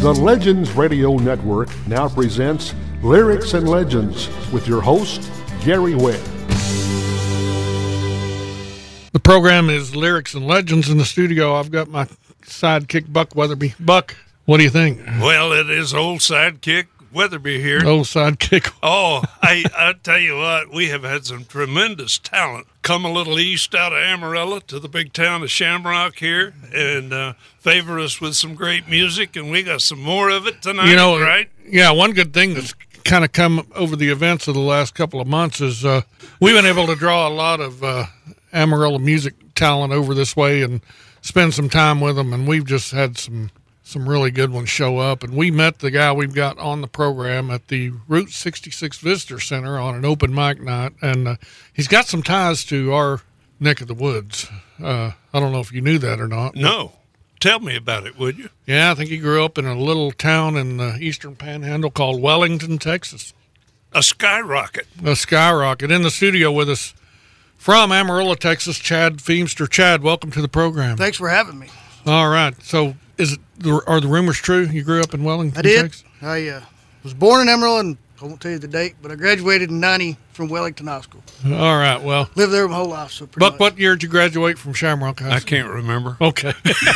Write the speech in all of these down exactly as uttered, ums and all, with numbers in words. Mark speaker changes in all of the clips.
Speaker 1: The Legends Radio Network now presents Lyrics and Legends with your host, Gary Webb.
Speaker 2: The program is Lyrics and Legends. In the studio, I've got my sidekick, Buck Weatherby. Buck, what do you think?
Speaker 3: Well, it is old sidekick Weatherby here.
Speaker 2: Old sidekick.
Speaker 3: Oh, I, I tell you what, we have had some tremendous talent come a little east out of Amarillo to the big town of Shamrock here and uh, favor us with some great music, and we got some more of it tonight,
Speaker 2: you know,
Speaker 3: right?
Speaker 2: Yeah, one good thing that's kind of come over the events of the last couple of months is uh, we've been able to draw a lot of uh, Amarillo music talent over this way and spend some time with them, and we've just had some some really good ones show up. And we met the guy we've got on the program at the Route sixty-six Visitor Center on an open mic night, and uh, he's got some ties to our neck of the woods. Uh, I don't know if you knew that or not.
Speaker 3: No. Tell me about it, would you?
Speaker 2: Yeah, I think he grew up in a little town in the eastern panhandle called Wellington, Texas.
Speaker 3: A skyrocket.
Speaker 2: A skyrocket. In the studio with us from Amarillo, Texas, Chad Feemster. Chad, welcome to the program.
Speaker 4: Thanks for having me.
Speaker 2: All right. So is it, are the rumors true? You grew up in Wellington,
Speaker 4: I did.
Speaker 2: Texas?
Speaker 4: I uh, was born in Amarillo, and I won't tell you the date, but I graduated in ninety from Wellington High School.
Speaker 2: All right. Well,
Speaker 4: lived there my whole life. So pretty
Speaker 2: Buck,
Speaker 4: much.
Speaker 2: what year did you graduate from Shamrock High School?
Speaker 3: I can't remember.
Speaker 2: Okay.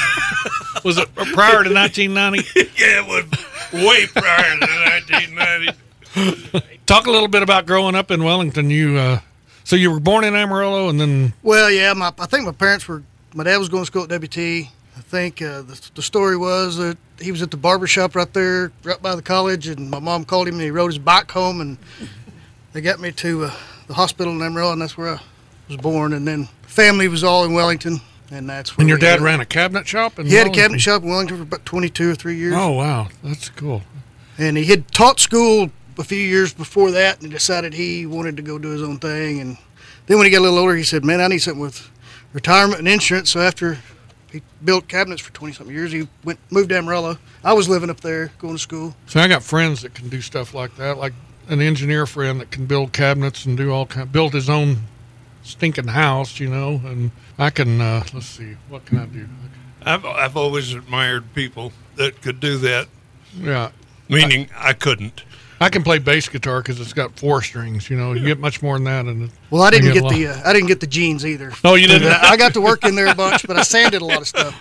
Speaker 2: Was it prior to nineteen ninety?
Speaker 3: Yeah, it was way prior to nineteen ninety.
Speaker 2: Talk a little bit about growing up in Wellington. You, uh, so you were born in Amarillo, and then
Speaker 4: Well, yeah, my, I think my parents were, my dad was going to school at W T. I think uh, the, the story was that he was at the barber shop right there, right by the college, and my mom called him, and he rode his bike home, and they got me to uh, the hospital in Amarillo, and that's where I was born. And then family was all in Wellington, and that's where
Speaker 2: and your
Speaker 4: we
Speaker 2: dad
Speaker 4: had-
Speaker 2: ran a cabinet shop in
Speaker 4: He had a
Speaker 2: Wellington?
Speaker 4: cabinet shop in Wellington for about twenty-two or three years.
Speaker 2: Oh, wow. That's cool.
Speaker 4: And he had taught school a few years before that, and decided he wanted to go do his own thing. And then when he got a little older, he said, man, I need something with retirement and insurance. So after he built cabinets for twenty-something years, he went moved to Amarillo. I was living up there, going to school.
Speaker 2: So I got friends that can do stuff like that, like an engineer friend that can build cabinets and do all kind, build his own stinking house, you know. And I can, uh, let's see, what can I do?
Speaker 3: I've, I've always admired people that could do that,
Speaker 2: Yeah.
Speaker 3: meaning I, I couldn't.
Speaker 2: I can play bass guitar because it's got four strings. You know, you get much more than that. And
Speaker 4: Well, I didn't
Speaker 2: get
Speaker 4: get
Speaker 2: a
Speaker 4: the uh, I didn't get the jeans either.
Speaker 2: Oh, you didn't?
Speaker 4: I got to work in there a bunch, but I sanded a lot of stuff.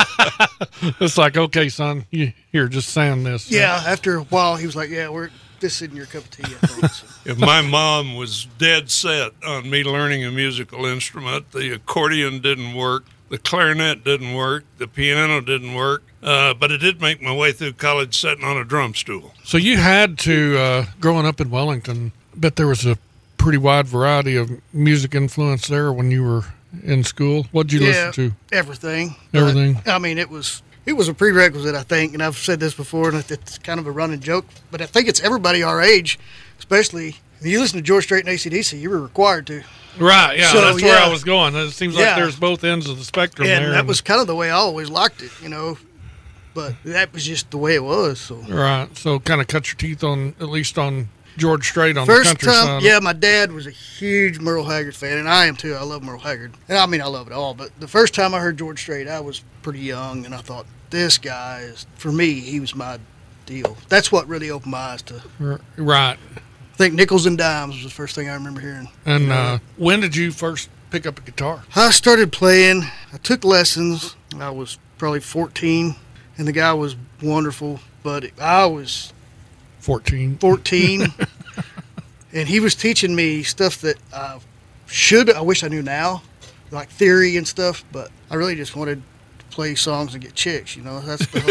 Speaker 2: It's like, okay, son, you, here, just sand this.
Speaker 4: Yeah, after a while, he was like, yeah, we're this isn't your cup of tea, I think. So.
Speaker 3: If my mom was dead set on me learning a musical instrument, the accordion didn't work, the clarinet didn't work, the piano didn't work, uh, but it did make my way through college sitting on a drum stool.
Speaker 2: So you had to, uh, growing up in Wellington, I bet there was a pretty wide variety of music influence there when you were in school. What did you
Speaker 4: Yeah,
Speaker 2: listen to?
Speaker 4: everything.
Speaker 2: Everything?
Speaker 4: But, I mean, it was it was a prerequisite, I think, and I've said this before, and it's kind of a running joke, but I think it's everybody our age, especially if you listen to George Strait and A C D C, you were required to.
Speaker 2: Right, yeah,
Speaker 4: So,
Speaker 2: that's where
Speaker 4: yeah.
Speaker 2: I was going. It seems like
Speaker 4: Yeah.
Speaker 2: there's both ends of the spectrum
Speaker 4: And
Speaker 2: there.
Speaker 4: that was kind of the way I always liked it, you know, but that was just the way it was. So
Speaker 2: Right, so kind of cut your teeth on, at least on George Strait on
Speaker 4: First
Speaker 2: the country
Speaker 4: time,
Speaker 2: side.
Speaker 4: yeah, my dad was a huge Merle Haggard fan, and I am too. I love Merle Haggard. And I mean, I love it all, but the first time I heard George Strait, I was pretty young, and I thought, this guy is, for me, he was my deal. That's what really opened my eyes to.
Speaker 2: R- Right.
Speaker 4: I think Nickels and Dimes was the first thing I remember hearing.
Speaker 2: And
Speaker 4: You know,
Speaker 2: uh, when did you first pick up a guitar?
Speaker 4: I started playing. I took lessons. I was probably fourteen, and the guy was wonderful, but I was
Speaker 2: fourteen.
Speaker 4: fourteen, and he was teaching me stuff that I should, I wish I knew now, like theory and stuff, but I really just wanted to play songs and get chicks, you know, that's the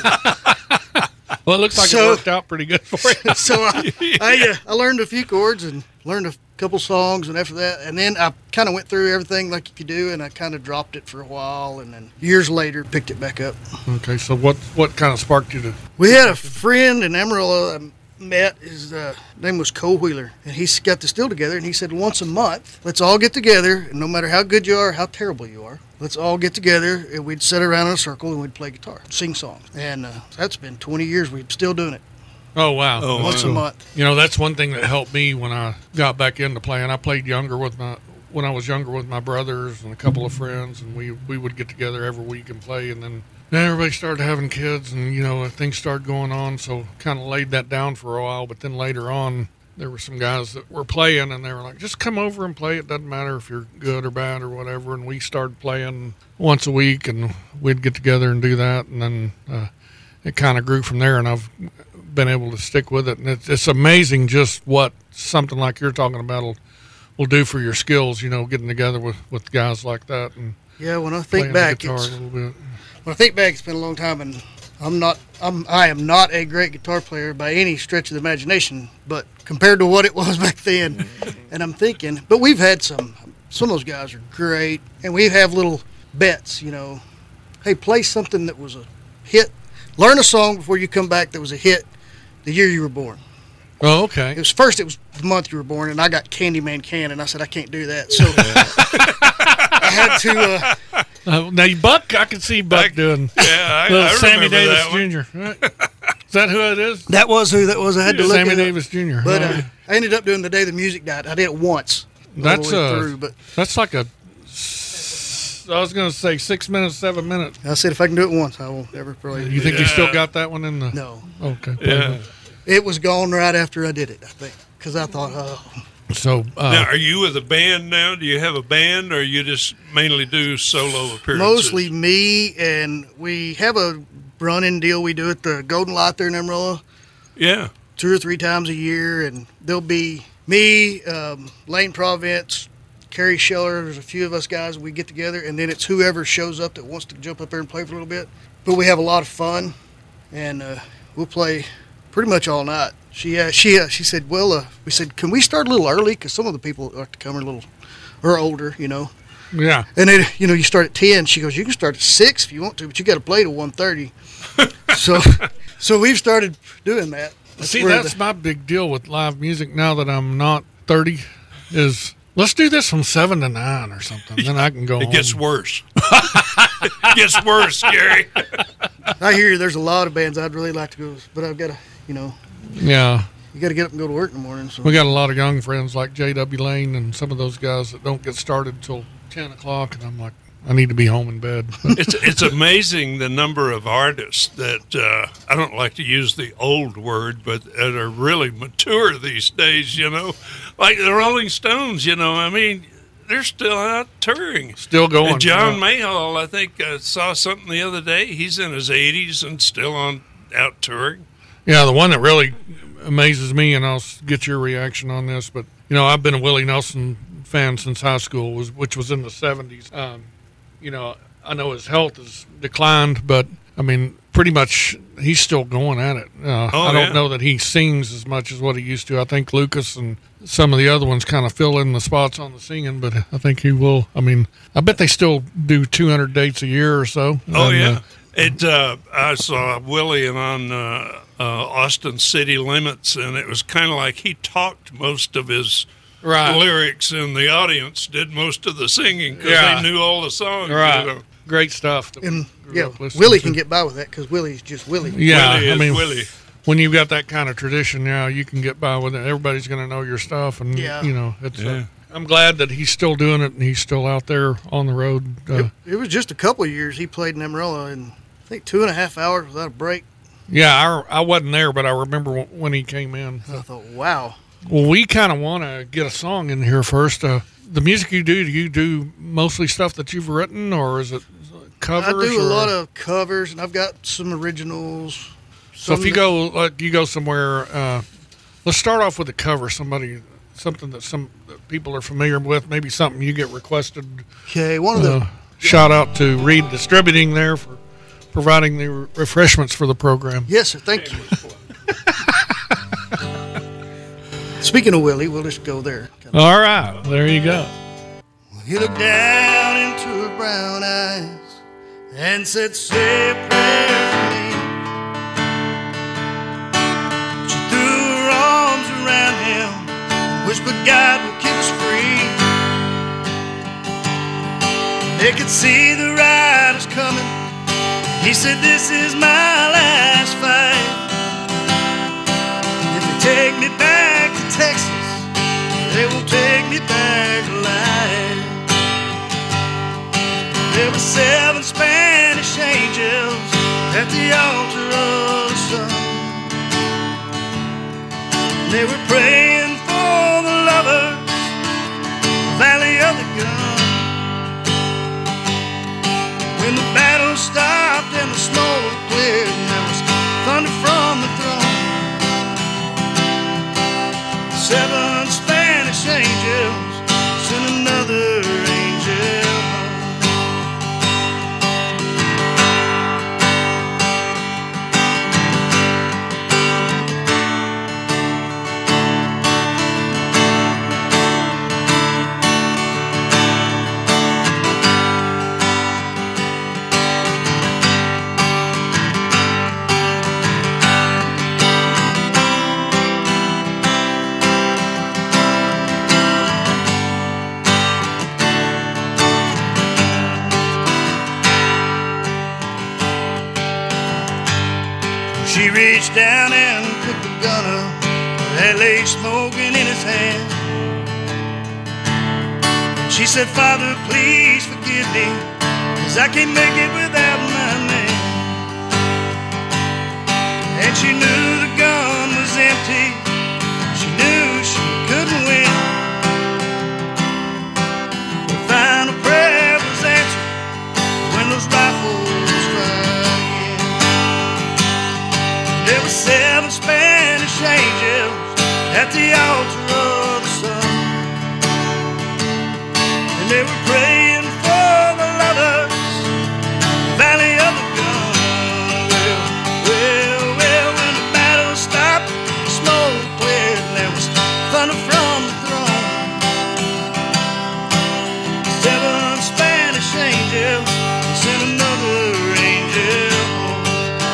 Speaker 4: whole
Speaker 2: Well, it looks like
Speaker 4: So-
Speaker 2: it worked out pretty good for you.
Speaker 4: So I, I, uh, I learned a few chords and learned a couple songs, and after that, and then I kind of went through everything like you could do, and I kind of dropped it for a while, and then years later picked it back up.
Speaker 2: Okay, so what what kind of sparked you to?
Speaker 4: We had a friend in Amarillo I met. His uh, name was Cole Wheeler, and he's got the still together, and he said once a month, let's all get together, and no matter how good you are, how terrible you are, let's all get together, and we'd sit around in a circle, and we'd play guitar, sing songs. And uh, that's been twenty years. We're still doing it.
Speaker 2: Oh wow!
Speaker 3: Oh,
Speaker 4: Once
Speaker 3: wow.
Speaker 4: a month.
Speaker 2: You know, that's one thing that helped me when I got back into playing. I played younger with my when I was younger with my brothers and a couple of friends, and we we would get together every week and play. And then then everybody started having kids, and you know things started going on. So kind of laid that down for a while. But then later on, there were some guys that were playing, and they were like, "Just come over and play. It doesn't matter if you're good or bad or whatever." And we started playing once a week, and we'd get together and do that, and then uh, it kind of grew from there. And I've been able to stick with it, and it's, it's amazing just what something like you're talking about will, will do for your skills. You know, getting together with, with guys like that, and
Speaker 4: yeah, when I think
Speaker 2: playing
Speaker 4: back,
Speaker 2: the guitar
Speaker 4: it's,
Speaker 2: a little bit.
Speaker 4: when I think back, it's been a long time, and I'm not, I'm, I am not a great guitar player by any stretch of the imagination, but compared to what it was back then, and I'm thinking, but we've had some, some of those guys are great, and we have little bets, you know, hey, play something that was a hit, learn a song before you come back that was a hit the year you were born.
Speaker 2: Oh, okay.
Speaker 4: It was first, it was the month you were born, and I got Candyman Can, and I said, I can't do that, so I had to, uh,
Speaker 2: Uh, now, Buck, I can see Buck
Speaker 3: I,
Speaker 2: doing
Speaker 3: yeah, I,
Speaker 2: little
Speaker 3: I
Speaker 2: Sammy
Speaker 3: remember
Speaker 2: Davis
Speaker 3: that one.
Speaker 2: Junior Right? Is that who it is?
Speaker 4: that was who that was. I had to look
Speaker 2: Sammy
Speaker 4: it up.
Speaker 2: Davis Junior
Speaker 4: But
Speaker 2: Oh,
Speaker 4: uh, I ended up doing The Day the Music Died. I did it once. all the
Speaker 2: that's
Speaker 4: way
Speaker 2: uh,
Speaker 4: through, but
Speaker 2: that's like a. I was going to say six minutes, seven minutes.
Speaker 4: I said if I can do it once, I won't ever play it.
Speaker 2: You think you
Speaker 3: Yeah.
Speaker 2: still got that one in the?
Speaker 4: No,
Speaker 2: Okay.
Speaker 3: Yeah.
Speaker 4: it was gone right after I did it. I think because I thought, oh,
Speaker 2: So, uh,
Speaker 3: Now, are you with a band now? Do you have a band, or you just mainly do solo appearances?
Speaker 4: mostly me, and we have a run-in deal we do at the Golden Light there in Amarillo
Speaker 3: Yeah.
Speaker 4: two or three times a year, and there'll be me, um, Lane Province, Kerry Scheller. There's a few of us guys. We get together, and then it's whoever shows up that wants to jump up there and play for a little bit. But we have a lot of fun, and uh, we'll play pretty much all night. She uh, she uh, she said, well, uh, we said, can we start a little early? Because some of the people that like to come are a little, are older, you know.
Speaker 2: yeah.
Speaker 4: And then, you know, you start at ten. She goes, you can start at six if you want to, but you got to play till one thirty. so, so we've started doing that.
Speaker 2: See,
Speaker 4: where
Speaker 2: that's
Speaker 4: the-
Speaker 2: my big deal with live music now that I'm not thirty is let's do this from seven to nine or something. Then I can go
Speaker 3: It
Speaker 2: home.
Speaker 3: gets worse. It gets worse, Gary.
Speaker 4: I hear you. There's a lot of bands I'd really like to go, but I've got to, you know,
Speaker 2: Yeah.
Speaker 4: you got to get up and go to work in the morning. So
Speaker 2: We got a lot of young friends like J W. Lane and some of those guys that don't get started till ten o'clock, and I'm like, I need to be home in bed.
Speaker 3: It's it's amazing the number of artists that uh, I don't like to use the old word, but that are really mature these days. You know, like the Rolling Stones. You know, I mean, they're still out touring.
Speaker 2: Still going.
Speaker 3: And John
Speaker 2: yeah.
Speaker 3: Mayhall, I think, uh, saw something the other day. He's in his eighties and still on out touring.
Speaker 2: Yeah, the one that really amazes me, and I'll s- get your reaction on this, but you know, I've been a Willie Nelson fan since high school, was which was in the seventies. Um, you know, I know his health has declined, but I mean, pretty much he's still going at it. Uh,
Speaker 3: Oh,
Speaker 2: I don't
Speaker 3: yeah.
Speaker 2: know that he sings as much as what he used to. I think Lucas and some of the other ones kind of fill in the spots on the singing, but I think he will. I mean, I bet they still do two hundred dates a year or so.
Speaker 3: Oh
Speaker 2: And,
Speaker 3: yeah,
Speaker 2: uh,
Speaker 3: it. Uh, I saw Willie on uh, uh, Austin City Limits, and it was kind of like he talked most of his
Speaker 2: right.
Speaker 3: lyrics, and the audience did most of the singing because
Speaker 2: Yeah.
Speaker 3: they knew all the songs.
Speaker 2: Right.
Speaker 3: You know.
Speaker 2: Great stuff. that we
Speaker 4: and
Speaker 2: grew
Speaker 4: yeah,
Speaker 2: up listening
Speaker 4: Willie
Speaker 2: to.
Speaker 4: can get by with that because Willie's just Willie.
Speaker 2: Yeah,
Speaker 3: Willie
Speaker 2: I
Speaker 3: is
Speaker 2: mean,
Speaker 3: Willie.
Speaker 2: when you've got that kind of tradition now, you can get by with it. Everybody's going to know your stuff, and
Speaker 4: Yeah.
Speaker 2: you know, it's.
Speaker 3: Yeah.
Speaker 2: Uh, I'm glad that he's still doing it and he's still out there on the road. Uh,
Speaker 4: It, it was just a couple of years he played in Amarillo, and I think two and a half hours without a break.
Speaker 2: yeah, I, I wasn't there, but I remember w- when he came in.
Speaker 4: I thought, wow.
Speaker 2: Well, we kind of want to get a song in here first. Uh, the music you do, do you do mostly stuff that you've written, or is it covers?
Speaker 4: I do a
Speaker 2: or-
Speaker 4: lot of covers, and I've got some originals.
Speaker 2: So if
Speaker 4: some
Speaker 2: you
Speaker 4: that-
Speaker 2: go, like you go somewhere, uh, let's start off with a cover. Somebody, something that some that people are familiar with. Maybe something you get requested.
Speaker 4: okay, one of the
Speaker 2: Uh, shout out to Reed Distributing there for providing the re- refreshments for the program.
Speaker 4: yes, sir. Thank you. Speaking of Willie, we'll just go there.
Speaker 2: All right, there you go.
Speaker 4: He looked down into her brown eyes and said, say a prayer for me. She threw her arms around him and whispered, God will keep us free. They could see the riders coming. He said, this is my last fight. If they take me back to Texas, they will take me back alive. There were seven Spanish angels
Speaker 5: They were praying for the lovers, Valley of the Gun. When the battle stopped and the smoke cleared and there was thunder from the throne, seven Spanish angels sent another angel home. She reached down and took the gun up that lay smoking in his hand. She said, Father, please forgive me, 'cause I can't make it without my man. And she knew the gun was empty. She knew she couldn't win. The final prayer was answered when those rifles fired. There were seven Spanish angels at the altar of the sun, and they were praying for the lovers, Valley of the Gun. Well, well, well, when the battle stopped, the smoke cleared, and there was thunder from the throne. Seven Spanish angels sent another angel home.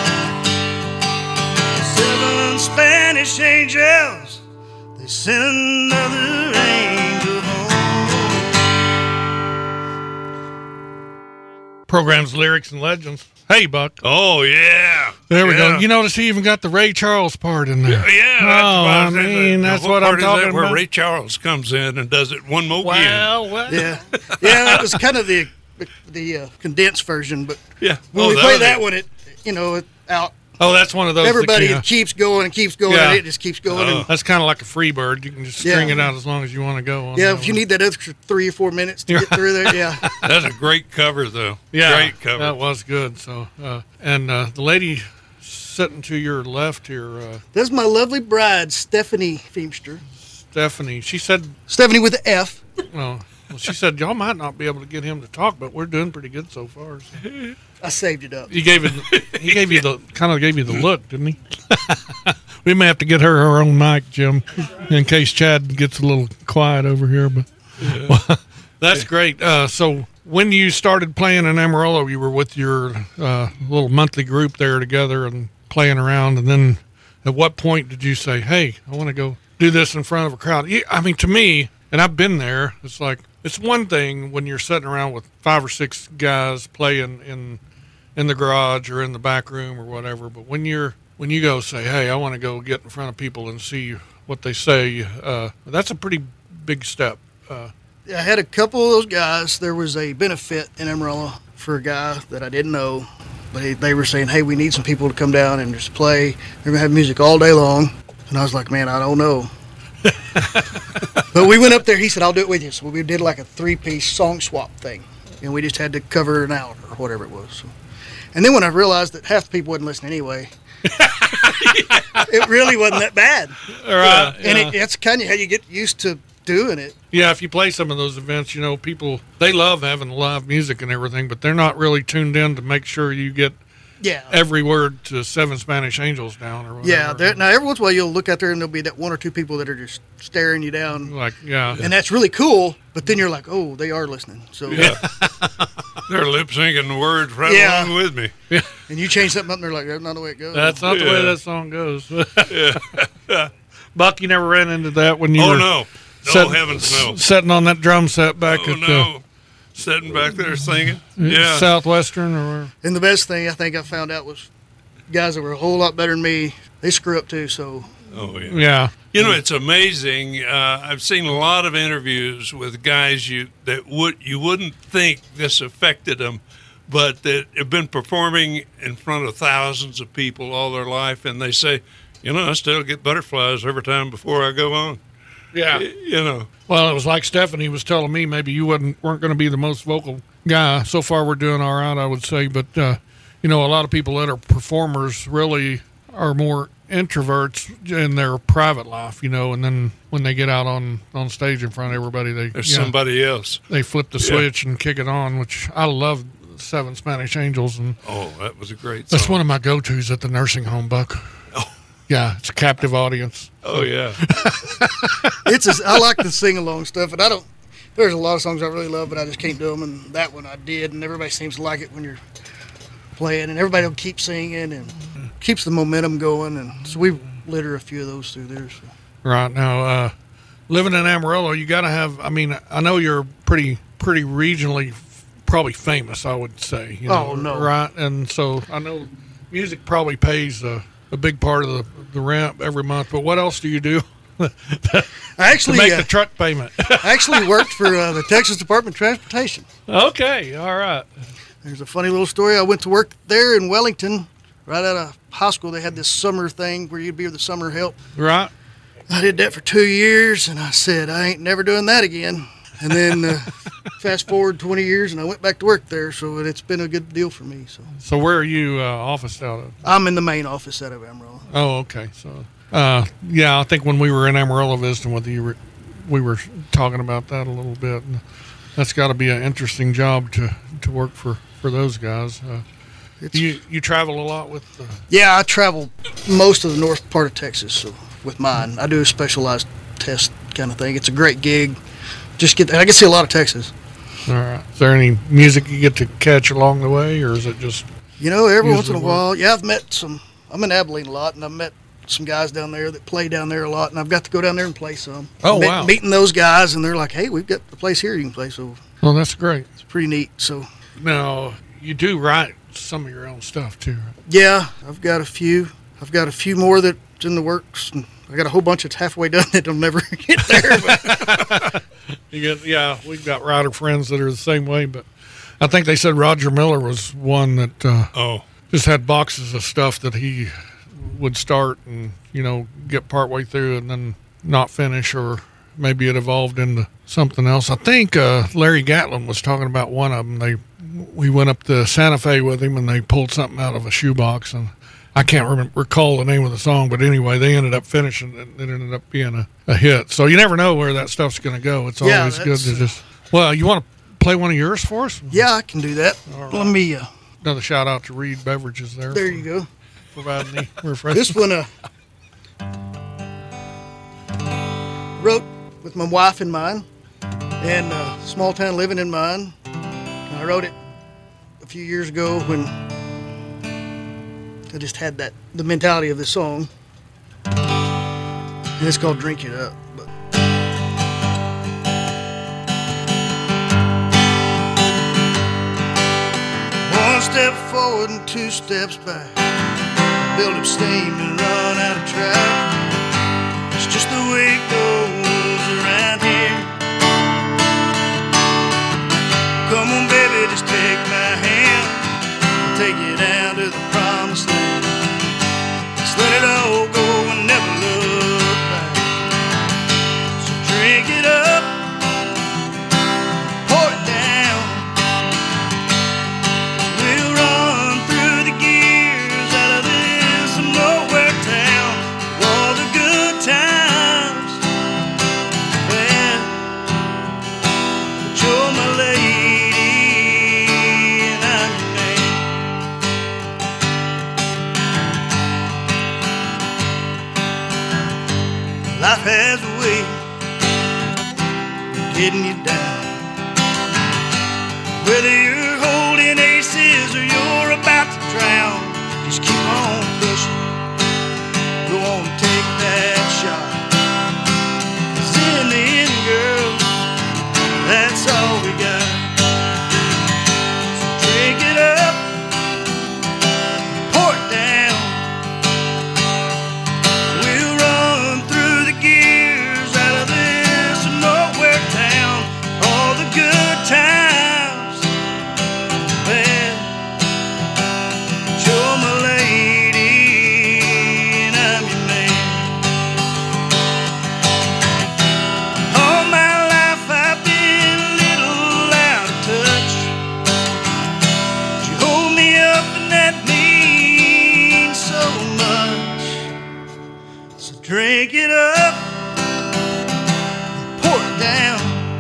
Speaker 5: Spanish angels, they sent another angel home.
Speaker 2: Program's Lyrics and Legends. Hey, Buck.
Speaker 3: Oh, yeah.
Speaker 2: There we
Speaker 3: Yeah.
Speaker 2: go. You notice he even got the Ray Charles part in there.
Speaker 3: Yeah, that's
Speaker 2: Oh,
Speaker 3: what
Speaker 2: I
Speaker 3: was saying.
Speaker 2: mean,
Speaker 3: The- the
Speaker 2: that's
Speaker 3: whole
Speaker 2: what I'm
Speaker 3: part is that
Speaker 2: talking
Speaker 3: where
Speaker 2: about.
Speaker 3: Ray Charles comes in and does it one more again.
Speaker 2: Well, well.
Speaker 4: Yeah, yeah, that was kind of the the uh, condensed version. But
Speaker 3: Yeah.
Speaker 4: when
Speaker 3: Oh,
Speaker 4: we
Speaker 3: that
Speaker 4: play
Speaker 3: was
Speaker 4: that
Speaker 3: it.
Speaker 4: one, it you know it out.
Speaker 2: Oh, that's one of those.
Speaker 4: Everybody
Speaker 2: that,
Speaker 4: keeps going and keeps going,
Speaker 2: Yeah.
Speaker 4: and it just keeps going.
Speaker 3: Oh.
Speaker 4: And,
Speaker 2: That's kind of like a free bird. You can just string
Speaker 4: Yeah.
Speaker 2: it out as long as you want to go. On
Speaker 4: yeah,
Speaker 2: that
Speaker 4: if you
Speaker 2: one.
Speaker 4: need that extra three or four minutes to get through there, yeah.
Speaker 3: That's a great cover, though.
Speaker 2: Yeah,
Speaker 3: Great cover.
Speaker 2: that was good. So, uh, and uh, the lady sitting to your left here, uh,
Speaker 4: That's my lovely bride, Stephanie Feimster.
Speaker 2: Stephanie. She said,
Speaker 4: Stephanie with the F.
Speaker 2: "Oh, well, she said y'all might not be able to get him to talk, but we're doing pretty good so far." So.
Speaker 4: I saved it up.
Speaker 2: He gave it. He gave you the kind of gave you the look, didn't he? We may have to get her her own mic, Jim, in case Chad gets a little quiet over here. But well, that's great. Uh, so when you started playing in Amarillo, you were with your uh, little monthly group there together and playing around. And then, at what point did you say, "Hey, I want to go do this in front of a crowd"? Yeah, I mean, to me, and I've been there. It's like it's one thing when you're sitting around with five or six guys playing in. in the garage or in the back room or whatever. But when you're when you go say, "Hey, I want to go get in front of people and see what they say," uh, that's a pretty big step. Uh,
Speaker 4: I had a couple of those guys. There was a benefit in Amarillo for a guy that I didn't know, but he, they were saying, "Hey, we need some people to come down and just play. They're gonna have music all day long." And I was like, "Man, I don't know." But we went up there. He said, "I'll do it with you." So we did like a three-piece song swap thing, and we just had to cover an hour or whatever it was. So. And then when I realized that half the people wasn't listening anyway, it really wasn't that bad.
Speaker 2: right,
Speaker 4: And
Speaker 2: yeah.
Speaker 4: it, that's kind of how you get used to doing it.
Speaker 2: yeah, if you play some of those events, you know, people, they love having live music and everything, but they're not really tuned in to make sure you get
Speaker 4: Yeah.
Speaker 2: every word to Seven Spanish Angels down or whatever.
Speaker 4: Yeah, there, now every once in a while you'll look out there and there'll be that one or two people that are just staring you down,
Speaker 2: Like, yeah.
Speaker 4: and that's really cool. But then you're like, oh, they are listening. So,
Speaker 3: Yeah. They're lip syncing the words right
Speaker 4: Yeah.
Speaker 3: along with me.
Speaker 4: and you change something up, and they're like, that's not the way it goes.
Speaker 2: That's not the way
Speaker 3: Yeah.
Speaker 2: that song goes. Buck, you never ran into that when you
Speaker 3: Oh,
Speaker 2: were
Speaker 3: no. No,
Speaker 2: sitting,
Speaker 3: heavens, no.
Speaker 2: sitting on that drum set back
Speaker 3: Oh,
Speaker 2: at
Speaker 3: no. Sitting back there singing.
Speaker 2: the
Speaker 3: Yeah.
Speaker 2: Southwestern or
Speaker 4: And the best thing I think I found out was guys that were a whole lot better than me, they screw up too. So,
Speaker 3: Oh, yeah.
Speaker 2: yeah.
Speaker 3: You know, it's amazing. Uh, I've seen a lot of interviews with guys you that would you wouldn't think this affected them, but that have been performing in front of thousands of people all their life, and they say, You know, I still get butterflies every time before I go on.
Speaker 2: Yeah.
Speaker 3: You know.
Speaker 2: Well, it was like Stephanie was telling me, maybe you wasn't, weren't going to be the most vocal guy. So far, we're doing all right, I would say. But, uh, you know, a lot of people that are performers really are more introverts in their private life, you know, and then when they get out on, on stage in front of everybody, they
Speaker 3: There's
Speaker 2: you know,
Speaker 3: somebody else.
Speaker 2: They flip the switch yeah. and kick it on, which I love. Seven Spanish Angels, and
Speaker 3: oh, that was a great song.
Speaker 2: That's one of my go-tos at the nursing home, Buck.
Speaker 3: Oh.
Speaker 2: Yeah, it's a captive audience.
Speaker 3: Oh yeah.
Speaker 4: It's a, I like the sing-along stuff, and I don't. There's a lot of songs I really love, but I just can't do them. And that one I did, and everybody seems to like it when you're playing, and everybody will keep singing and keeps the momentum going. And so we litter a few of those through there. So.
Speaker 2: Right now, uh, living in Amarillo, you got to have. I mean, I know you're pretty pretty regionally. Probably famous, I would say. You know,
Speaker 4: oh no!
Speaker 2: Right, and so I know music probably pays a, a big part of the, the rent every month. But what else do you do?
Speaker 4: I actually
Speaker 2: to make
Speaker 4: uh,
Speaker 2: the truck payment.
Speaker 4: I actually worked for uh, the Texas Department of Transportation.
Speaker 2: Okay, all right.
Speaker 4: There's a funny little story. I went to work there in Wellington, right out of high school. They had this summer thing where you'd be the summer help.
Speaker 2: Right.
Speaker 4: I did that for two years, and I said I ain't never doing that again. And then uh, fast forward twenty years, and I went back to work there, so it's been a good deal for me. So,
Speaker 2: so where are you uh, officed out of?
Speaker 4: I'm in the main office out of Amarillo.
Speaker 2: Oh, okay. So, uh, yeah, I think when we were in Amarillo visiting with you, we were talking about that a little bit. And that's got to be an interesting job to, to work for, for those guys. Uh, you you travel a lot with? Uh,
Speaker 4: yeah, I travel most of the north part of Texas. So with mine, I do a specialized test kind of thing. It's a great gig. Just get, I can see a lot of Texas.
Speaker 2: All right. Is there any music you get to catch along the way, or is it just?
Speaker 4: You know, every once in a while, yeah, I've met some. I'm in Abilene a lot, and I've met some guys down there that play down there a lot, and I've got to go down there and play some.
Speaker 2: Oh
Speaker 4: Met,
Speaker 2: wow!
Speaker 4: Meeting those guys, and they're like, "Hey, we've got a place here you can play." So,
Speaker 2: well, that's great.
Speaker 4: It's pretty neat. So
Speaker 2: now you do write some of your own stuff too. Right?
Speaker 4: Yeah, I've got a few. I've got a few more that's in the works. And I got a whole bunch that's halfway done that will never get there. But.
Speaker 2: You get, yeah, we've got writer friends that are the same way, but I think they said Roger Miller was one that uh,
Speaker 3: oh
Speaker 2: just had boxes of stuff that he would start and, you know, get partway through and then not finish, or maybe it evolved into something else. I think uh, Larry Gatlin was talking about one of them. They we went up to Santa Fe with him, and they pulled something out of a shoebox, and I can't remember, recall the name of the song, but anyway, they ended up finishing it, and it ended up being a, a hit. So you never know where that stuff's going to go. It's
Speaker 4: yeah,
Speaker 2: always good to just. Well, you want to play one of yours for us?
Speaker 4: Yeah, I can do that. Right. Let me. Uh,
Speaker 2: Another shout out to Reed Beverages there.
Speaker 4: There you go.
Speaker 2: Providing the refreshment.
Speaker 4: This one uh, wrote with my wife in mind, and uh, small town living in mind. And I wrote it a few years ago when I just had that the mentality of this song, and it's called "Drink It Up." But one step forward and two steps back, build up steam and run out of track. It's just the way it goes around here. Come on, baby, just take my hand. I'll take you down to the promised land. Just let it all go and never look back. So drink it up, pour it down. We'll run through the gears out of this nowhere town. All the good times, well, but you're my lady and I'm your man. Life has a way of getting you down. Whether you're holding aces or you're about to drown, just keep on pushing. Go on, take that shot. 'Cause in the end, girl, that's all we got. So drink it up, pour it down. We'll run through the gears out of this nowhere town. All the good times, well, you're my lady
Speaker 5: Drink it up, pour it down.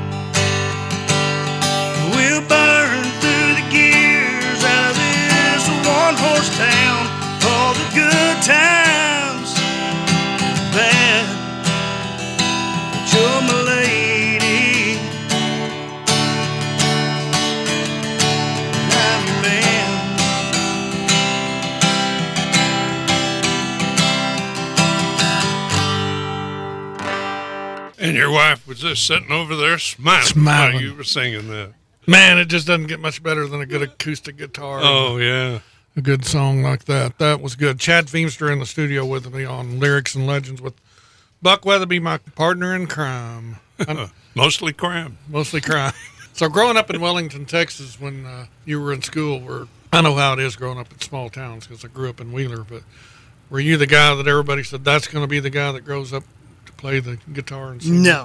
Speaker 5: We'll burn through the gears out of this one-horse town. All the good times, bad, but you're my lady. I'm your man.
Speaker 3: And your wife was just sitting over there smiling,
Speaker 2: Smiling.
Speaker 3: while you were singing that.
Speaker 2: Man, it just doesn't get much better than a good acoustic guitar.
Speaker 3: Oh, yeah.
Speaker 2: A good song like that. That was good. Chad Feemster in the studio with me on Lyrics and Legends with Buck Weatherby, my partner in crime. I'm
Speaker 3: Mostly crime.
Speaker 2: mostly crime. So growing up in Wellington, Texas, when uh, you were in school, were I know how it is growing up in small towns because I grew up in Wheeler, but were you the guy that everybody said that's going to be the guy that grows up to play the guitar and sing?
Speaker 4: No.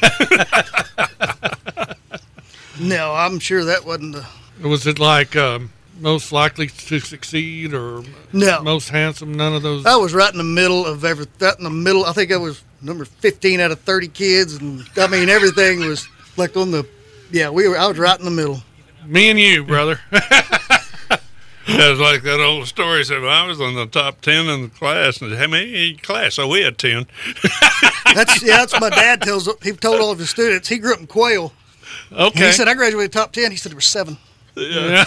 Speaker 4: No, I'm sure that wasn't the.
Speaker 2: Was it like um, most likely to succeed or
Speaker 4: No.
Speaker 2: most handsome? None of those.
Speaker 4: I was right in the middle of every. Right in the middle. I think I was number fifteen out of thirty kids, and I mean everything was like on the. Yeah, we were. I was right in the middle.
Speaker 2: Me and you, brother.
Speaker 3: It was like that old story said, well, I was on the top ten in the class. And how many in class? Oh, we had ten.
Speaker 4: That's yeah. That's what my dad tells. He told all of his students. He grew up in Quail. And
Speaker 2: Okay.
Speaker 4: he said I graduated top ten. He said there were seven.
Speaker 2: Yeah.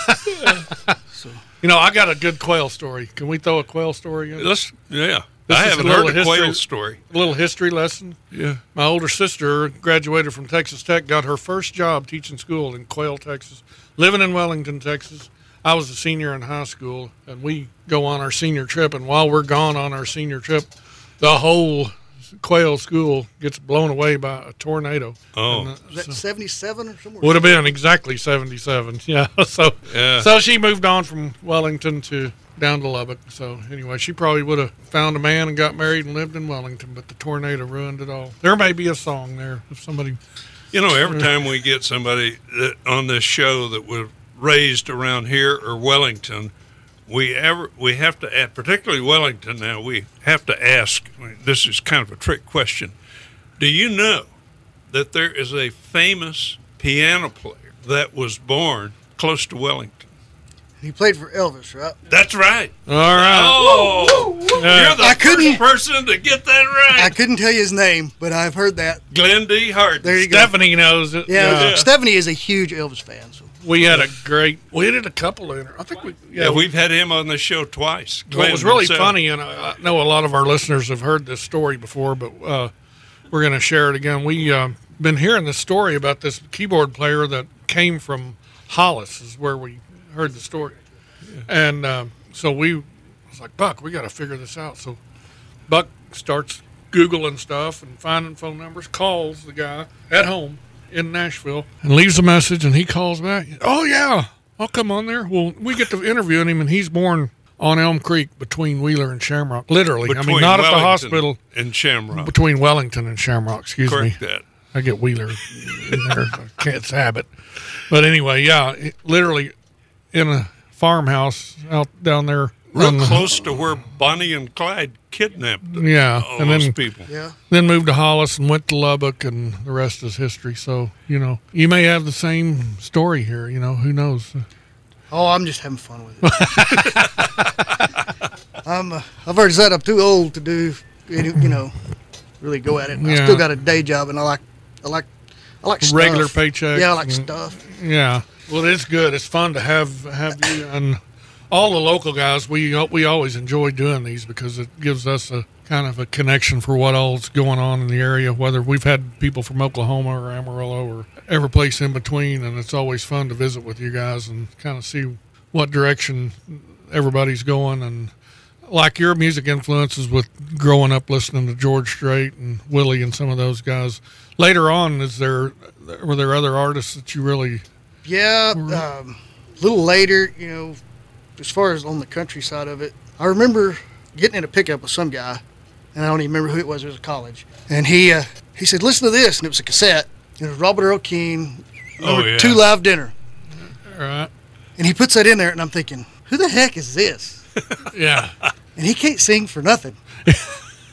Speaker 4: So
Speaker 2: You know, I got a good quail story. Can we throw a quail story in?
Speaker 3: Let's, yeah.
Speaker 2: This
Speaker 3: I
Speaker 2: is
Speaker 3: haven't
Speaker 2: a
Speaker 3: heard
Speaker 2: little
Speaker 3: the quail
Speaker 2: history-
Speaker 3: story.
Speaker 2: A little history lesson.
Speaker 3: Yeah.
Speaker 2: My older sister graduated from Texas Tech, got her first job teaching school in Quail, Texas, living in Wellington, Texas. I was a senior in high school, and we go on our senior trip, and while we're gone on our senior trip, the whole Quail school gets blown away by a tornado.
Speaker 3: Oh.
Speaker 2: And, uh,
Speaker 4: is that
Speaker 2: so-
Speaker 4: seventy-seven or somewhere?
Speaker 2: would have been exactly seventy-seven. Yeah. So
Speaker 3: Yeah.
Speaker 2: so she moved on from Wellington to down to Lubbock. So anyway, she probably would have found a man and got married and lived in Wellington, but the tornado ruined it all. There may be a song there if somebody.
Speaker 3: You know, every time we get somebody that, on this show that was raised around here or Wellington, we ever we have to ask, particularly Wellington now, we have to ask, this is kind of a trick question. Do you know that there is a famous piano player that was born close to Wellington?
Speaker 4: He played for Elvis, right?
Speaker 3: That's right.
Speaker 2: All right.
Speaker 3: Oh,
Speaker 2: Yeah.
Speaker 3: you're the
Speaker 4: I
Speaker 3: first
Speaker 4: couldn't-
Speaker 3: person to get that
Speaker 4: I
Speaker 3: right.
Speaker 4: couldn't tell you his name, but I've heard that.
Speaker 3: Glenn D. Hardin.
Speaker 4: There you go.
Speaker 2: Stephanie knows it.
Speaker 4: Yeah,
Speaker 3: Yeah.
Speaker 4: Stephanie is a huge Elvis fan. So
Speaker 2: We had a great. We did a couple of. I think we.
Speaker 3: Yeah,
Speaker 2: Yeah,
Speaker 3: we've had him on the show twice.
Speaker 2: What
Speaker 3: Glenn
Speaker 2: was really
Speaker 3: himself.
Speaker 2: funny, and I, I know a lot of our listeners have heard this story before, but uh, we're going to share it again. We uh, been hearing this story about this keyboard player that came from Hollis, is where we heard the story, and um, so we was like, Buck, we got to figure this out. So Buck starts Googling stuff and finding phone numbers, calls the guy at home in Nashville, and leaves a message, and he calls back. Oh yeah, I'll come on there. Well, we get to interviewing him, and he's born on Elm Creek between Wheeler and Shamrock. Literally, I mean,
Speaker 3: Between
Speaker 2: not at the
Speaker 3: Wellington
Speaker 2: hospital.
Speaker 3: and Shamrock.
Speaker 2: Between Wellington and Shamrock, excuse
Speaker 3: Correct
Speaker 2: me.
Speaker 3: that.
Speaker 2: I get Wheeler in there. I can't habit. But anyway, yeah, it, literally in a farmhouse out down there.
Speaker 3: Real
Speaker 2: on the-
Speaker 3: close to where Bonnie and Clyde kidnapped
Speaker 2: Yeah,
Speaker 3: all
Speaker 2: and
Speaker 3: those
Speaker 2: then
Speaker 3: people.
Speaker 4: yeah,
Speaker 2: then moved to Hollis and went to Lubbock, and the rest is history. So, you know, you may have the same story here. You know, who knows?
Speaker 4: oh, I'm just having fun with it. I'm. Uh, I've already said I'm too old to do. Any, you know, really go at it. I
Speaker 2: Yeah.
Speaker 4: still got a day job, and I like. I like. I like stuff.
Speaker 2: Regular paycheck.
Speaker 4: Yeah, I like
Speaker 2: and-
Speaker 4: stuff.
Speaker 2: Yeah. Well, it's good. It's fun to have have you and all the local guys. We we always enjoy doing these because it gives us a kind of a connection for what all's going on in the area. Whether we've had people from Oklahoma or Amarillo or every place in between, and it's always fun to visit with you guys and kind of see what direction everybody's going. And like your music influences with growing up listening to George Strait and Willie and some of those guys. Later on, is there were there other artists that you really?
Speaker 4: Yeah, um, a little later, you know, as far as on the country side of it, I remember getting in a pickup with some guy, and I don't even remember who it was. It was college, and he uh, he said, "Listen to this," and it was a cassette. It was Robert Earl Keen,
Speaker 3: Oh,
Speaker 4: number
Speaker 3: yeah.
Speaker 4: two Live Dinner,
Speaker 2: All right.
Speaker 4: and he puts that in there, and I'm thinking, who the heck is this?
Speaker 2: Yeah.
Speaker 4: And he can't sing for nothing.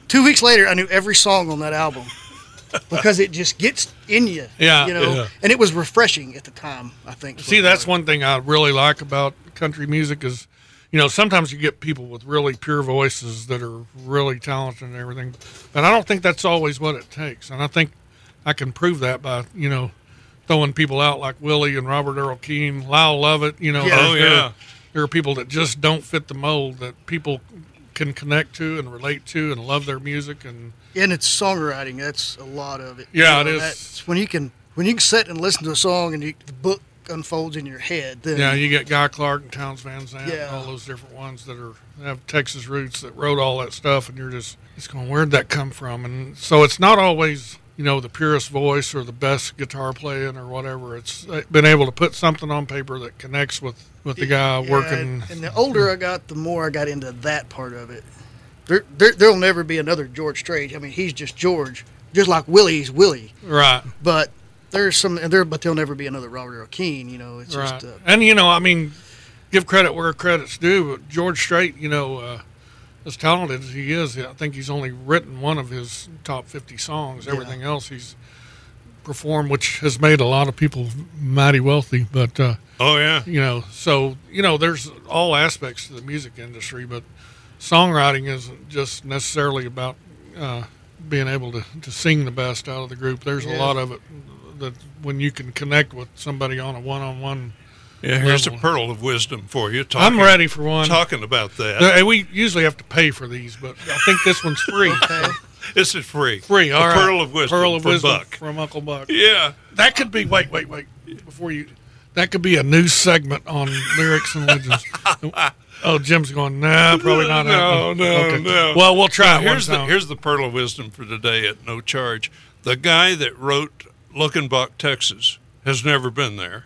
Speaker 4: Two weeks later, I knew every song on that album because it just gets in you.
Speaker 2: Yeah,
Speaker 4: you know,
Speaker 2: yeah.
Speaker 4: and it was refreshing at the time, I think.
Speaker 2: See, that's one thing I really like about country music is, you know, sometimes you get people with really pure voices that are really talented and everything, but I don't think that's always what it takes. And I think I can prove that by, you know, throwing people out like Willie and Robert Earl Keen, Lyle Lovett, you know.
Speaker 3: Yeah. Oh,
Speaker 2: there,
Speaker 3: yeah.
Speaker 2: There are people that just don't fit the mold that people can connect to and relate to and love their music. And
Speaker 4: and it's songwriting. That's a lot of it.
Speaker 2: Yeah,
Speaker 4: you know,
Speaker 2: it is.
Speaker 4: That's when you can when you can sit and listen to a song and you, the book unfolds in your head. Then,
Speaker 2: yeah, you get Guy Clark and Towns Van Zandt
Speaker 4: Yeah.
Speaker 2: and all those different ones that are have Texas roots that wrote all that stuff, and you're just just going, where'd that come from? And so it's not always, you know, the purest voice or the best guitar playing or whatever. It's been able to put something on paper that connects with, with the guy
Speaker 4: Yeah,
Speaker 2: working.
Speaker 4: And, and the older I got, the more I got into that part of it. There, there, there'll never be another George Strait. I mean, he's just George, just like Willie's Willie.
Speaker 2: Right.
Speaker 4: But there's some and there, but there'll never be another Robert Earl Keen. You know, it's
Speaker 2: Right.
Speaker 4: just. Uh,
Speaker 2: And, you know, I mean, give credit where credit's due, but George Strait, you know, uh, as talented as he is, I think he's only written one of his top fifty songs.
Speaker 4: Yeah.
Speaker 2: Everything else he's performed, which has made a lot of people mighty wealthy. But, uh,
Speaker 3: Oh, yeah.
Speaker 2: you know, so, you know, there's all aspects to the music industry, but songwriting isn't just necessarily about uh, being able to, to sing the best out of the group. There's
Speaker 4: Yeah.
Speaker 2: a lot of it that when you can connect with somebody on a one-on-one
Speaker 3: Yeah, here's a
Speaker 2: level.
Speaker 3: pearl of wisdom for you.
Speaker 2: I'm
Speaker 3: Talking,
Speaker 2: ready for one.
Speaker 3: Talking about that.
Speaker 2: Uh, we usually have to pay for these, but I think this one's free.
Speaker 4: okay.
Speaker 3: This is free.
Speaker 2: Free, all
Speaker 3: a
Speaker 2: right.
Speaker 3: pearl of wisdom
Speaker 2: Pearl of
Speaker 3: from
Speaker 2: wisdom
Speaker 3: Buck.
Speaker 2: from Uncle Buck.
Speaker 3: Yeah.
Speaker 2: That could be, wait, wait, wait, before you, that could be a new segment on Lyrics and Legends. Oh, Jim's going, nah, probably not.
Speaker 3: No,
Speaker 2: happening.
Speaker 3: no,
Speaker 2: Okay.
Speaker 3: no.
Speaker 2: Well, we'll try it
Speaker 3: Here's
Speaker 2: one
Speaker 3: the
Speaker 2: time.
Speaker 3: here's the pearl of wisdom for today at no charge. The guy that wrote Looking Buck, Texas, has never been there.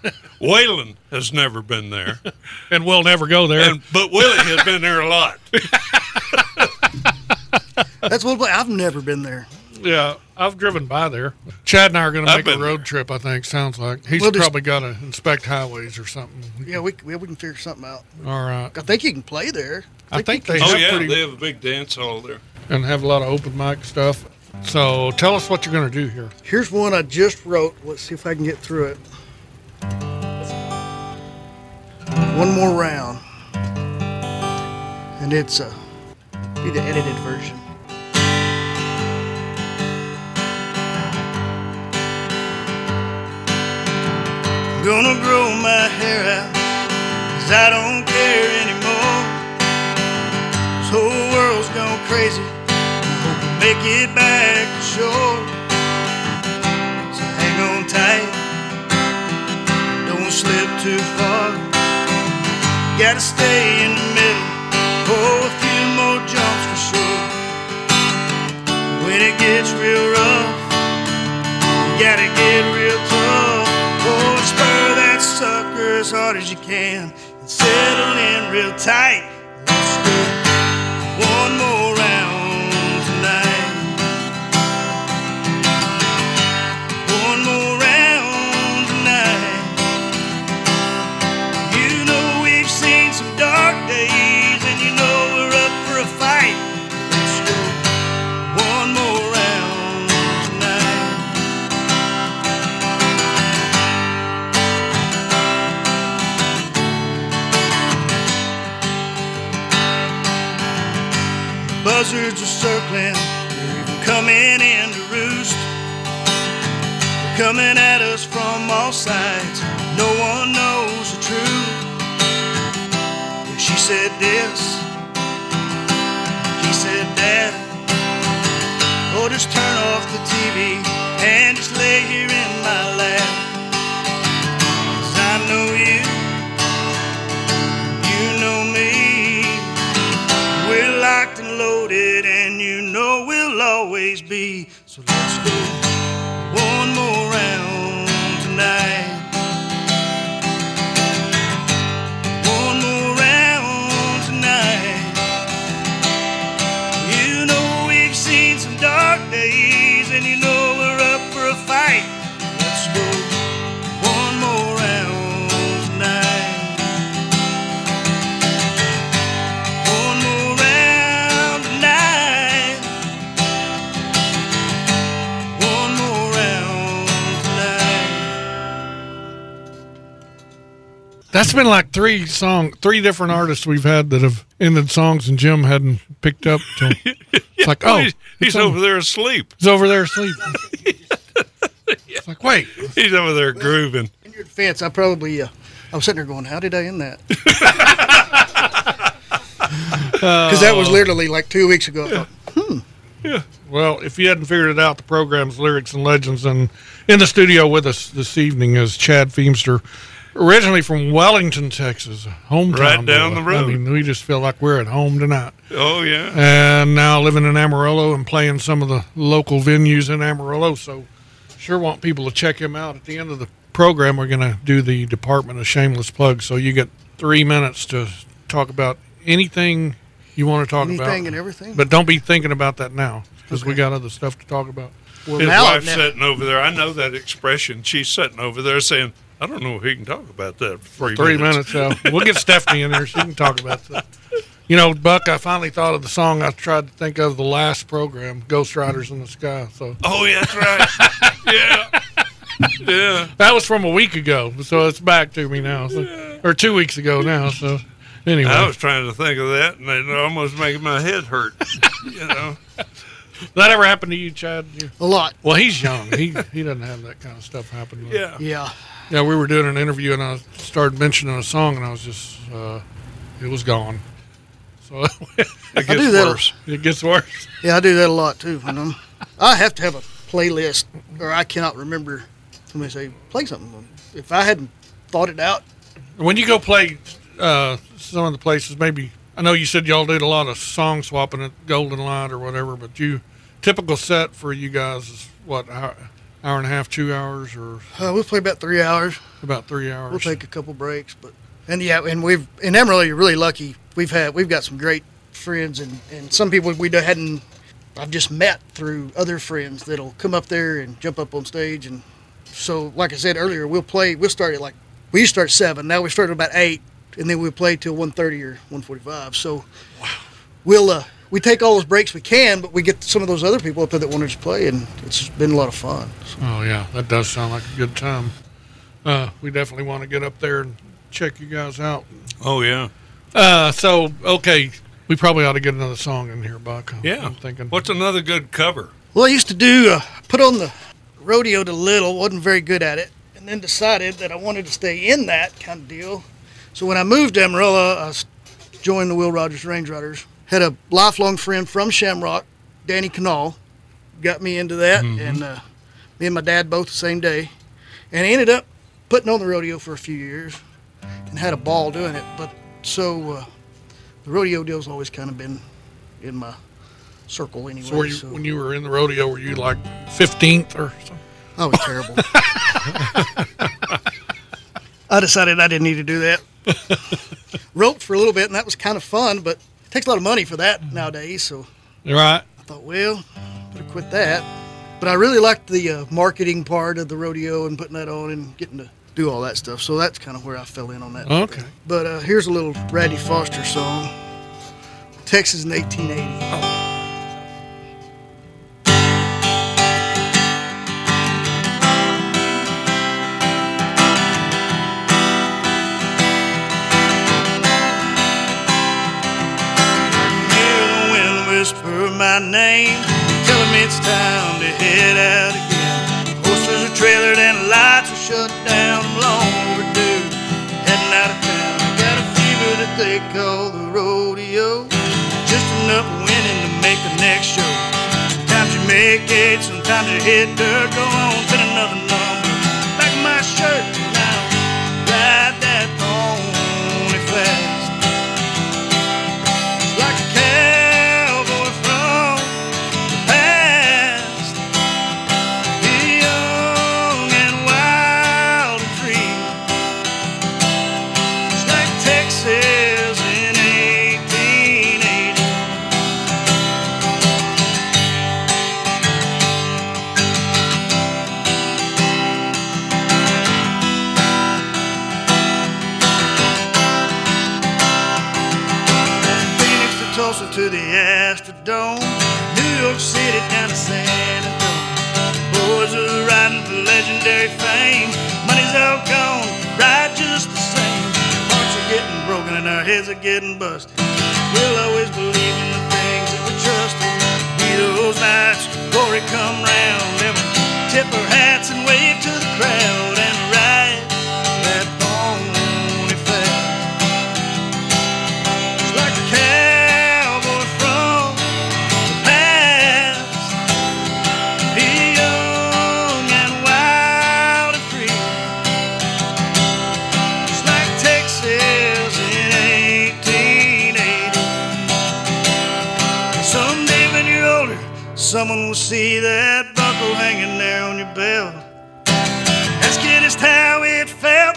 Speaker 3: Waylon has never been there,
Speaker 2: And we'll never go there.
Speaker 3: and but Willie has been there a lot.
Speaker 4: That's one place I've never been there.
Speaker 2: Yeah, I've driven by there. Chad and I are going to
Speaker 3: I've
Speaker 2: make a
Speaker 3: been
Speaker 2: road
Speaker 3: there.
Speaker 2: trip, I think, sounds like. He's
Speaker 4: We'll just-
Speaker 2: probably got to inspect highways or something.
Speaker 4: Yeah, we we, we can figure something out.
Speaker 2: All right.
Speaker 4: I think you can play there.
Speaker 2: I think
Speaker 4: you
Speaker 2: they
Speaker 4: can-
Speaker 3: Oh
Speaker 2: have
Speaker 3: yeah,
Speaker 2: pretty-
Speaker 3: they have a big dance hall there.
Speaker 2: And have a lot of open mic stuff. So tell us what you're going to do here.
Speaker 4: Here's one I just wrote. Let's see if I can get through it. One more round, and it's uh, be the edited version.
Speaker 5: Gonna grow my hair out, 'cause I don't care anymore. This whole world's gone crazy, I hope we make it back to shore. So hang on tight, don't slip too far. Gotta stay in the middle, oh, a few more jumps for sure. When it gets real rough, you gotta get real tough. Oh, spur that sucker as hard as you can and settle in real tight. Let's do one more round tonight. One more round tonight. You know we've seen some dark days, and you know we're up for a fight. Let's go one more round tonight. Buzzards are circling, they're even coming in to roost. They're coming at us from all sides, no one knows the truth. If she said this, he said that. Oh, just turn off the T V and just lay here in my lap. 'Cause I know you, you know me. We're locked and loaded, and you know we'll always be. So let's go one more round tonight. One more round tonight. You know we've seen some dark days, and you know we're up for a fight. Let's go one more round tonight. One more round tonight.
Speaker 2: That's been like three song, three different artists we've had that have ended songs and Jim hadn't picked up. Till, it's like, oh,
Speaker 3: he's, he's over there asleep.
Speaker 2: He's over there asleep. It's like, wait.
Speaker 3: He's over there grooving.
Speaker 4: In your defense, I probably, uh, I was sitting there going, how did I end that? Because that was literally like two weeks ago. I thought, hmm.
Speaker 2: Yeah. Well, if you hadn't figured it out, the program's Lyrics and Legends, and in the studio with us this evening is Chad Feemster, originally from Wellington, Texas, hometown.
Speaker 3: Right down
Speaker 2: boy.
Speaker 3: the road.
Speaker 2: I mean, we just feel like we're at home tonight.
Speaker 3: Oh, yeah.
Speaker 2: And now living in Amarillo and playing some of the local venues in Amarillo. So sure want people to check him out. At the end of the program, we're going to do the Department of Shameless Plugs. So you get three minutes to talk about anything you want to talk
Speaker 4: Anything
Speaker 2: about.
Speaker 4: Anything and everything?
Speaker 2: But don't be thinking about that now, because
Speaker 4: Okay.
Speaker 2: we got other stuff to talk about.
Speaker 4: Well,
Speaker 3: His
Speaker 4: now,
Speaker 3: wife's
Speaker 4: now,
Speaker 3: sitting over there. I know that expression. She's sitting over there saying, I don't know if he can talk about that for three,
Speaker 2: Three
Speaker 3: minutes.
Speaker 2: minutes, so we'll get Stephanie in there. She can talk about that. You know, Buck, I finally thought of the song I tried to think of the last program, Ghost Riders in the Sky. So
Speaker 3: Oh, yeah, that's right. yeah. Yeah.
Speaker 2: that was from a week ago, so it's back to me now, so, or two weeks ago now. So anyway,
Speaker 3: I was trying to think of that, and it almost making my head hurt. You know.
Speaker 2: that ever happened to you, Chad? You,
Speaker 4: a lot.
Speaker 2: well, he's young. He he doesn't have that kind of stuff happen.
Speaker 3: Yeah.
Speaker 4: Yeah.
Speaker 2: Yeah, we were doing an interview, and I started mentioning a song, and I was just, uh, it was gone. So
Speaker 3: It
Speaker 4: I
Speaker 3: gets
Speaker 4: do that.
Speaker 3: worse.
Speaker 2: it gets worse.
Speaker 4: Yeah, I do that a lot too. You know? I have to have a playlist, or I cannot remember. Somebody say, play something. If I hadn't thought it out,
Speaker 2: When you go play uh, some of the places, maybe, I know you said y'all did a lot of song swapping at Golden Light or whatever, but you, typical set for you guys is what, hour, hour and a half, two hours, or
Speaker 4: uh, we'll play about three hours.
Speaker 2: about three hours?
Speaker 4: We'll take a couple breaks, but and yeah, and we've in Amarillo, you're really lucky. We've had we've got some great friends, and, and some people we hadn't. I've just met through other friends that'll come up there and jump up on stage, and so like I said earlier, we'll play. We'll start at like we used to start at seven. Now we start at about eight, and then we'll play till one thirty or one forty-five. So wow. we'll uh, we take all those breaks we can, but we get some of those other people up there that want to just play, and it's been a lot of fun. So.
Speaker 2: Oh, yeah, that does sound like a good time. Uh, we definitely want to get up there and check you guys out.
Speaker 3: Oh, yeah.
Speaker 2: Uh, so, okay, we probably ought to get another song in here, Buck.
Speaker 3: Yeah.
Speaker 2: I'm thinking.
Speaker 3: What's another good cover?
Speaker 4: Well, I used to do, uh, put on the rodeo to little, wasn't very good at it, and then decided that I wanted to stay in that kind of deal. So when I moved to Amarillo, I s- joined the Will Rogers Range Riders. Had a lifelong friend from Shamrock, Danny Canal, got me into that,
Speaker 2: Mm-hmm.
Speaker 4: and uh, me and my dad both the same day. And I ended up putting on the rodeo for a few years and had a ball doing it. But so uh, the rodeo deal's always kind of been in my circle anyway.
Speaker 2: So, were you,
Speaker 4: so.
Speaker 2: when you were in the rodeo, were you like fifteenth or something?
Speaker 4: I was terrible. I decided I didn't need to do that. Roped for a little bit, and that was kind of fun, but it takes a lot of money for that nowadays. So
Speaker 2: Right.
Speaker 4: I thought, well, better quit that. But I really liked the uh, marketing part of the rodeo and putting that on and getting to do all that stuff. So that's kind of where I fell in on that.
Speaker 2: Okay.
Speaker 4: But uh, here's a little Ratty Foster song, Texas in eighteen eighty. Whisper my name, tell him it's time to head out again. Horses are trailered and the lights are shut down. I'm long overdue, heading out of town. I got a fever that they call the rodeo, just enough winning to make the next show. Sometimes you make eight, sometimes you hit dirt. Go on, put another number back in my shirt. Now ride that pony fast, like a cowboy from the past. Be young and wild and free, just like Texas in eighteen eighty. Phoenix to Tulsa to the Astrodome, New York City down to San Antonio. Boys are riding for legendary fame. Money's all gone, ride just the same.
Speaker 5: talking and our heads are getting busted. We'll always believe in the things that we trusted. Be those nights glory come round and we tip our hats and wave to the crowd and ride that pony fast. Just like a cowboy from the past, be young and wild and free. Just like Texas in eighteen eighty. Someday when you're older, someone will see that buckle hanging there on your belt. Ask it just how it felt.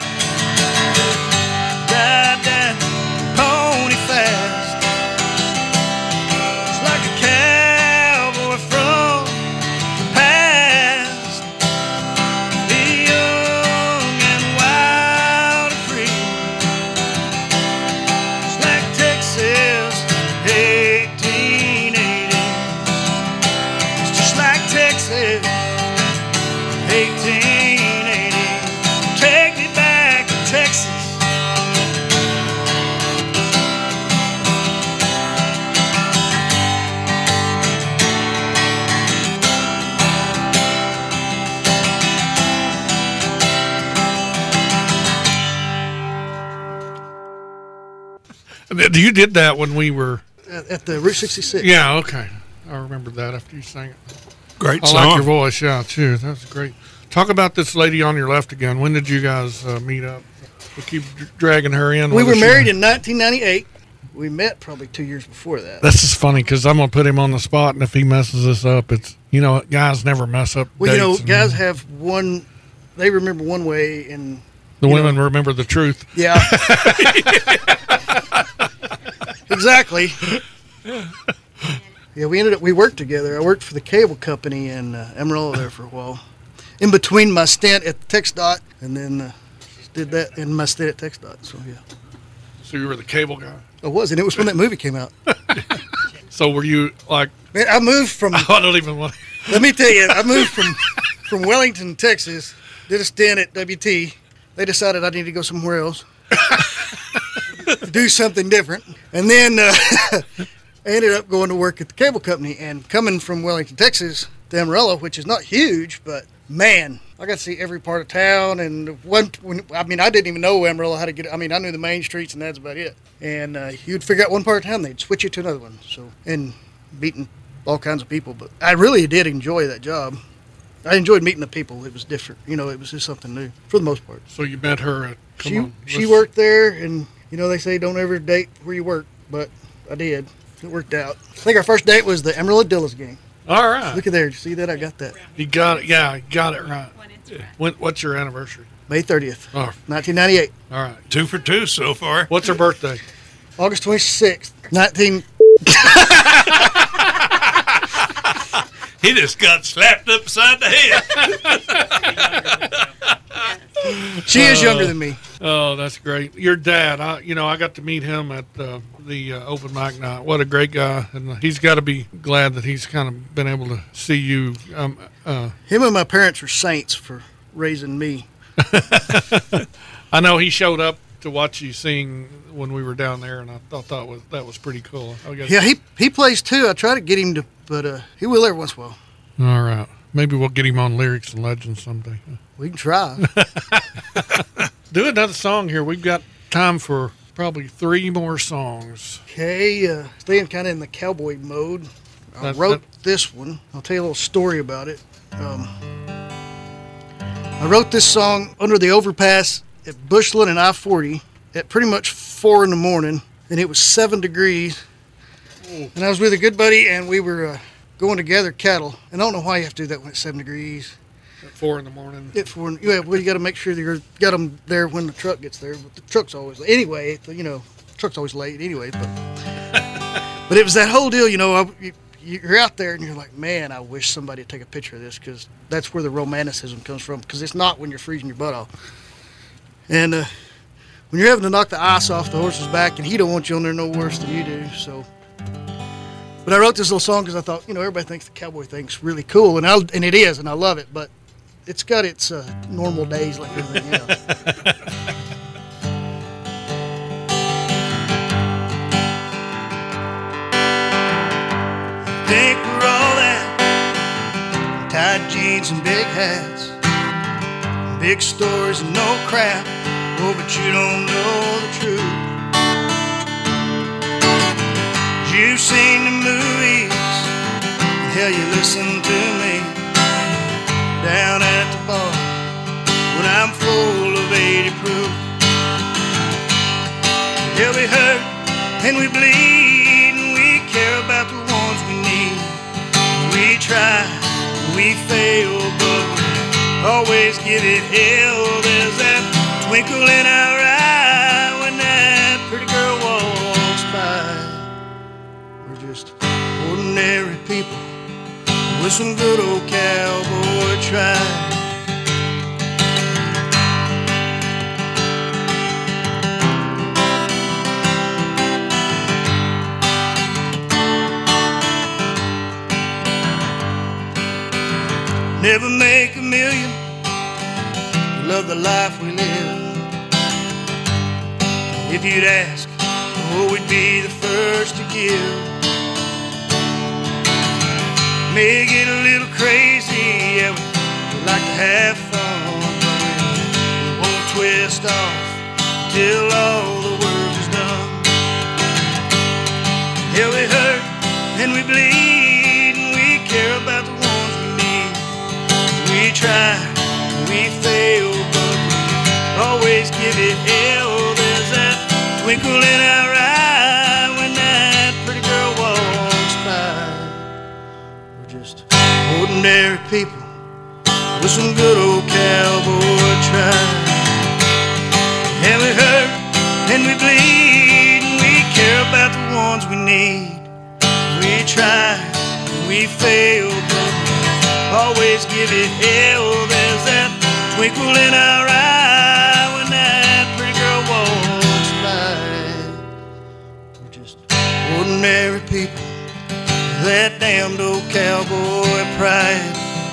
Speaker 5: Ride that pony fast. It's like a cowboy from the past. Be young and wild and free. It's like Texas eighteen eighty. It's just like Texas eighteen eighty. Take me back to Texas.
Speaker 2: You did that when we were.
Speaker 4: At, at the Route sixty-six.
Speaker 2: Yeah, okay. I remember that after you sang it.
Speaker 3: Great
Speaker 2: I
Speaker 3: song.
Speaker 2: like your voice, yeah, too. That's great. Talk about this lady on your left again. When did you guys uh, meet up? We keep d- dragging her in.
Speaker 4: We
Speaker 2: with
Speaker 4: were
Speaker 2: us.
Speaker 4: married in nineteen ninety-eight. We met probably two years before that.
Speaker 2: This is funny because I'm gonna put him on the spot, and if he messes this up, it's you know guys never mess up.
Speaker 4: Well, you know,
Speaker 2: dates and
Speaker 4: guys have one. They remember one way, and
Speaker 2: the
Speaker 4: you
Speaker 2: women
Speaker 4: know,
Speaker 2: remember the truth.
Speaker 4: yeah, exactly. Yeah, we ended up. We worked together. I worked for the cable company in uh, Amarillo there for a while. In between my stint at TxDOT, and then uh, did that in my stint at TxDOT. So yeah,
Speaker 2: So you were the cable guy.
Speaker 4: I was, and it was when that movie came out.
Speaker 2: So were you like?
Speaker 4: Man, I moved from.
Speaker 2: I don't even want.
Speaker 4: Let me tell you, I moved from from Wellington, Texas. Did a stint at W T. They decided I needed to go somewhere else, do something different, and then uh, I ended up going to work at the cable company. And coming from Wellington, Texas to Amarillo, which is not huge, but man, I got to see every part of town. And one, when, I mean, I didn't even know Amarillo how to get. I mean, I knew the main streets, and that's about it. And uh, you'd figure out one part of town, they'd switch you to another one. So and meeting all kinds of people, but I really did enjoy that job. I enjoyed meeting the people. It was different. You know, it was just something new for the most part.
Speaker 2: So you met her at. Come
Speaker 4: She
Speaker 2: on,
Speaker 4: she
Speaker 2: let's-
Speaker 4: worked there, and you know they say don't ever date where you work, but I did. It worked out. I think our first date was the Amarillo Dillas game.
Speaker 2: All right.
Speaker 4: Look at there. Did you see that? I got that.
Speaker 2: You got it. Yeah, you got it right. When, what's your anniversary?
Speaker 4: May thirtieth,
Speaker 2: Oh,
Speaker 4: nineteen ninety-eight.
Speaker 2: all right.
Speaker 3: Two for two so far.
Speaker 2: What's her birthday?
Speaker 4: August twenty-sixth, nineteen.
Speaker 3: He just got slapped upside the head.
Speaker 4: She is younger than me.
Speaker 2: Oh, that's great. Your dad, I, you know, I got to meet him at uh, the uh, open mic night. What a great guy. And he's got to be glad that he's kind of been able to see you. Um, uh,
Speaker 4: Him and my parents are saints for raising me.
Speaker 2: I know he showed up to watch you sing when we were down there, and I thought that was, that was pretty cool. I guess.
Speaker 4: Yeah, he he plays too. I try to get him to, but uh, he will every once in a while.
Speaker 2: All right. Maybe we'll get him on Lyrics and Legends someday.
Speaker 4: We can try.
Speaker 2: Do another song here. We've got time for probably three more songs.
Speaker 4: Okay, uh, staying kind of in the cowboy mode. I
Speaker 2: That-
Speaker 4: wrote
Speaker 2: that-
Speaker 4: this one. I'll tell you a little story about it. Um, I wrote this song under the overpass at Bushland and I forty at pretty much four in the morning, and it was seven degrees. And I was with a good buddy, and we were uh, going to gather cattle. And I don't know why you have to do that when it's seven degrees.
Speaker 2: At four in the morning.
Speaker 4: At four, yeah, well, you got to make sure that you got them there when the truck gets there. But the truck's always anyway. You know, the truck's always late anyway. But but it was that whole deal. You know, I, you, you're out there and you're like, man, I wish somebody would take a picture of this, because that's where the romanticism comes from. Because it's not when you're freezing your butt off. And uh, when you're having to knock the ice off the horse's back, and he don't want you on there no worse than you do. So, but I wrote this little song because I thought, you know, everybody thinks the cowboy thing's really cool, and I and it is, and I love it. But it's got its uh, normal days like everything else.
Speaker 5: think we're all that. Tight jeans and big hats, big stories and no crap. Oh, but you don't know the truth. You've seen the movies, and hell, you listen to me down at the bar when I'm full of eighty proof. Yeah, we hurt and we bleed, and we care about the ones we need. We try, we fail, but we always give it hell. There's that twinkle in our eye when that pretty girl walks by. We're just ordinary people with some good old cowboy pride. Never make a million, love the life we live. If you'd ask, oh, we'd be the first to give. May get a little crazy, yeah, we like to have fun, but we won't twist off till all the work is done. Yeah, we hurt and we bleed, and we care about the ones we need. We try, we fail, but we always give it hell. There's that twinkle in our eye when that pretty girl walks by. We're just ordinary people with some good old cowboy pride. And we hurt and we bleed, and we care about the ones we need. We try, we fail, but always give it hell. There's that twinkle in our eye when that pretty girl walks by. We're just ordinary people, that damned old cowboy pride.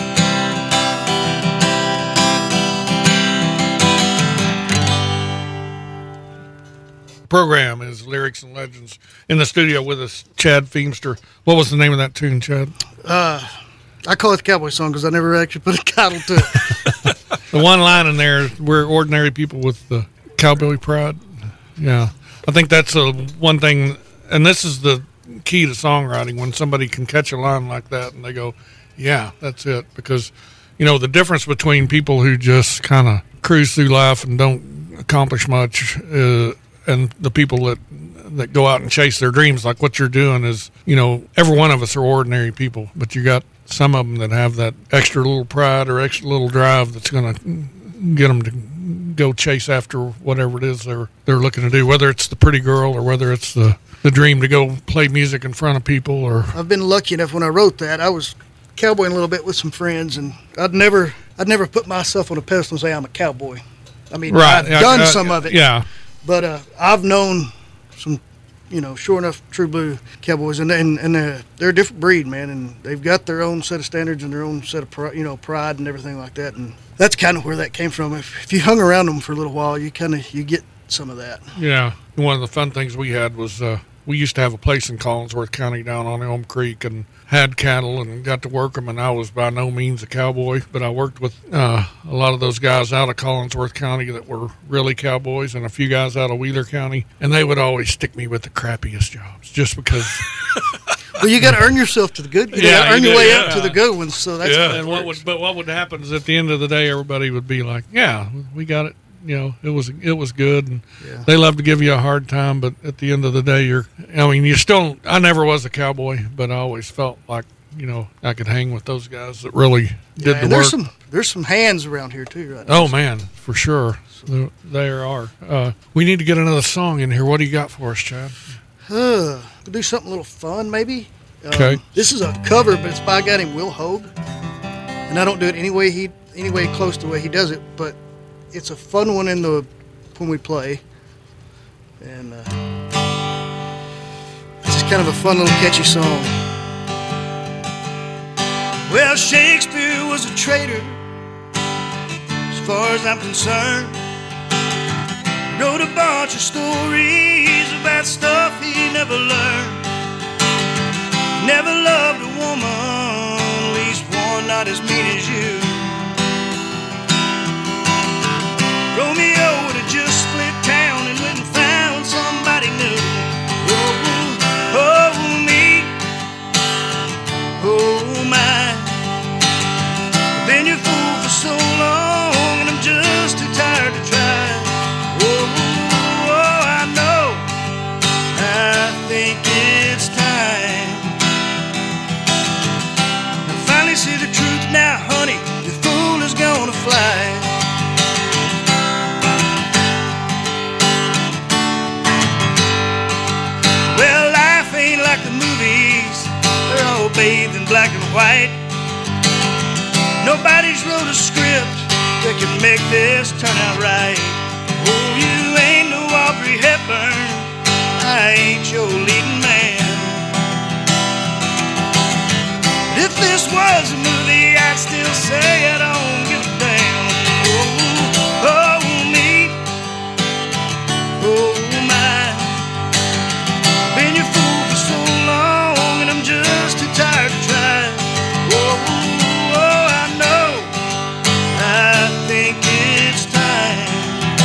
Speaker 2: Program is Lyrics and Legends. In the studio with us, Chad Feemster. What was the name of that tune, Chad?
Speaker 4: Uh, I call it the cowboy song because I never actually put a title to it.
Speaker 2: The one line in there, we're ordinary people with the cowboy pride. Yeah. I think that's a one thing, and this is the key to songwriting, when somebody can catch a line like that and they go, yeah, that's it. Because, you know, the difference between people who just kind of cruise through life and don't accomplish much uh, and the people that that go out and chase their dreams like what you're doing is, you know, every one of us are ordinary people, but you got some of them that have that extra little pride or extra little drive that's going to get them to go chase after whatever it is they're they're looking to do, whether it's the pretty girl or whether it's the, the dream to go play music in front of people. Or
Speaker 4: I've been lucky enough when I wrote that, I was cowboying a little bit with some friends, and I'd never I'd never put myself on a pedestal and say I'm a cowboy. I mean,
Speaker 2: right.
Speaker 4: I've
Speaker 2: yeah,
Speaker 4: done
Speaker 2: uh,
Speaker 4: some of it.
Speaker 2: Yeah.
Speaker 4: But uh, I've known some, you know, sure enough, true blue cowboys, and and, and uh, they're a different breed, man, and they've got their own set of standards and their own set of pride, you know, pride and everything like that, and that's kind of where that came from. If, if you hung around them for a little while, you kind of you get some of that.
Speaker 2: Yeah. One of the fun things we had was uh, we used to have a place in Collinsworth County down on Elm Creek and had cattle and got to work them, and I was by no means a cowboy, but I worked with uh, a lot of those guys out of Collinsworth County that were really cowboys, and a few guys out of Wheeler County, and they would always stick me with the crappiest jobs just because.
Speaker 4: Well, you got to earn yourself to the good. You
Speaker 2: Yeah,
Speaker 4: got to earn
Speaker 2: you
Speaker 4: your
Speaker 2: do,
Speaker 4: way
Speaker 2: yeah.
Speaker 4: up to the good ones. So that's
Speaker 3: Yeah.
Speaker 4: how it
Speaker 2: And what
Speaker 4: works.
Speaker 2: would, but what would happen is at the end of the day, everybody would be like, "Yeah, we got it. You know, it was it was good." And
Speaker 4: Yeah.
Speaker 2: they love to give you a hard time, but at the end of the day, you're. I mean, you still. I never was a cowboy, but I always felt like, you know, I could hang with those guys that really did
Speaker 4: Yeah,
Speaker 2: the
Speaker 4: and
Speaker 2: work.
Speaker 4: there's some there's some hands around here too, right now.
Speaker 2: Oh man, for sure, there, there are. Uh, we need to get another song in here. What do you got for us, Chad?
Speaker 4: Uh, we'll do something a little fun, maybe. Um,
Speaker 2: Okay.
Speaker 4: This is a cover, but it's by a guy named Will Hogue, and I don't do it any way he any way close to the way he does it, but it's a fun one in the when we play, and uh, it's just kind of a fun little catchy song.
Speaker 5: Well, Shakespeare was a traitor, as far as I'm concerned. Wrote a bunch of stories about stuff he never learned. Never loved a boy, not as mean as you. Romeo would have just split town and went and found somebody new. Oh, oh, me, oh, my. Been your fool for so long, and I'm just too tired to try. Oh, oh, I know, I think it's time. I finally see the truth now, honey, your fool is gonna fly. Well, life ain't like the movies, they're all bathed in black and white. Nobody's wrote a script that can make this turn out right. Oh, you ain't no Audrey Hepburn, I ain't your leading man. But if this was a movie, I'd still say I don't give a damn. Oh, oh, me, oh, my. Been your fool for so long, and I'm just too tired to try. Oh, I think it's time.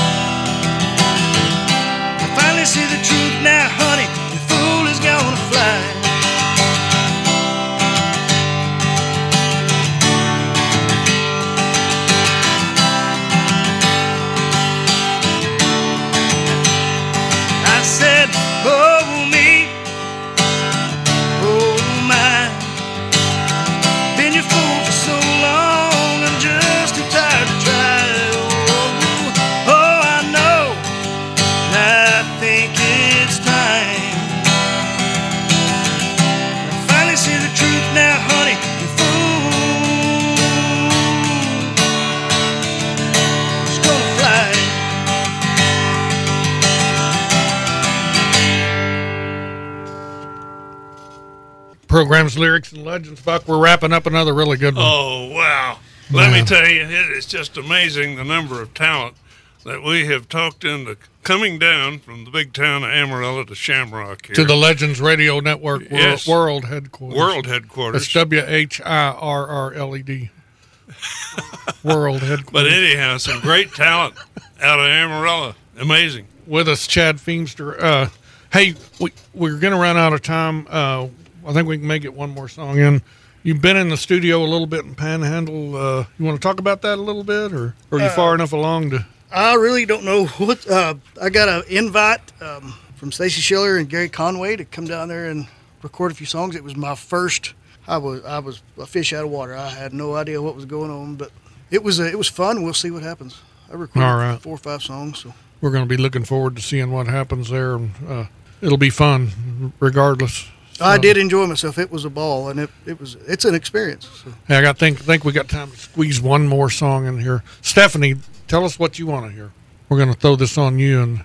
Speaker 5: I finally see the truth now, honey, your fool is gonna fly. I said, oh, me, oh, my. Been your fool for so long, I'm just too tired to try. Oh, oh, I know, I think it's time. I finally see the truth now, honey, you fool is gonna fly.
Speaker 2: Program's Lyrics and Legends, Buck. We're wrapping up another really good one.
Speaker 3: Oh, wow. Let
Speaker 2: Yeah.
Speaker 3: me tell you, it is just amazing the number of talent that we have talked into coming down from the big town of Amarillo to Shamrock here.
Speaker 2: To the Legends Radio Network wor-
Speaker 3: Yes.
Speaker 2: World Headquarters.
Speaker 3: world headquarters.
Speaker 2: That's W H I R R L E D. World Headquarters.
Speaker 3: But anyhow, some great talent out of Amarillo. Amazing.
Speaker 2: With us, Chad Feemster. Uh, hey, we, we're going to run out of time. Uh, I think we can make it one more song in. You've been in the studio a little bit in Panhandle. Uh, you want to talk about that a little bit, or, or are you
Speaker 4: Uh,
Speaker 2: far enough along to?
Speaker 4: I really don't know what. Uh, I got an invite um, from Stacy Schiller and Gary Conway to come down there and record a few songs. It was my first. I was I was a fish out of water. I had no idea what was going on, but it was uh, it was fun. We'll see what happens. I recorded
Speaker 2: All right.
Speaker 4: four or five songs. So
Speaker 2: We're going to be looking forward to seeing what happens there, and uh, it'll be fun regardless.
Speaker 4: I
Speaker 2: So-
Speaker 4: did enjoy myself. It was a ball, and it, it was it's an experience. So.
Speaker 2: Hey, I got think think we got time to squeeze one more song in here. Stephanie, tell us what you want to hear. We're going to throw this on you and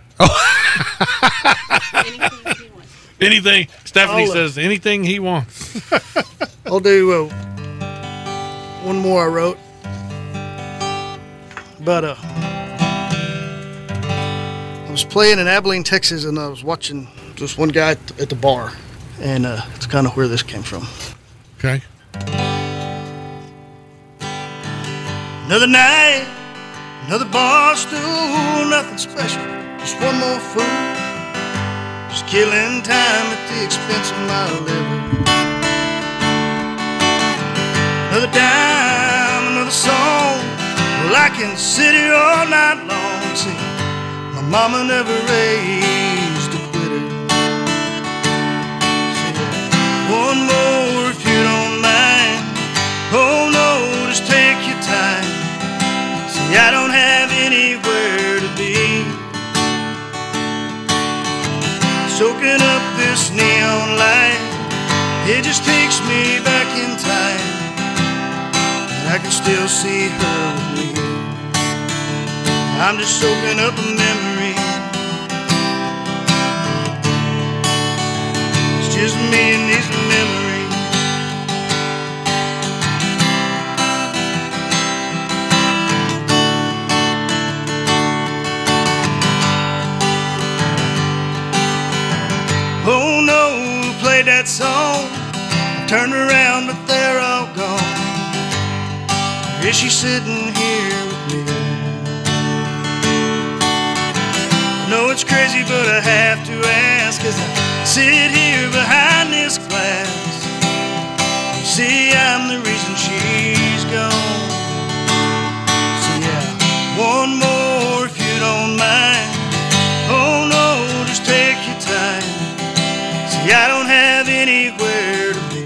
Speaker 6: Anything you want.
Speaker 2: anything. Stephanie
Speaker 4: I'll, uh,
Speaker 2: says anything he wants.
Speaker 4: I'll do uh, one more I wrote, but uh, I was playing in Abilene, Texas, and I was watching this one guy at the, at the bar, and uh, it's kind of where this came from.
Speaker 2: Okay.
Speaker 5: Another night, another bar stool, nothing special, just one more fool, just killing time at the expense of my liver. Another dime, another song, well, I can sit here all night long and see my mama never raised a quitter. Say one more if you don't mind. Oh no, just take your time. See, I don't have anywhere to be. Soaking up this neon light, it just takes me back in time. And I can still see her with me. I'm just soaking up a memory. It's just me and these memories. Oh no, who played that song? I turned around, but they're all gone. she's sitting here with me. I know it's crazy, but I have to ask, 'cause I sit here behind this glass. You see, I'm the reason she's gone. So yeah, one more if you don't mind. Oh no, just take your time. See, I don't have anywhere to be.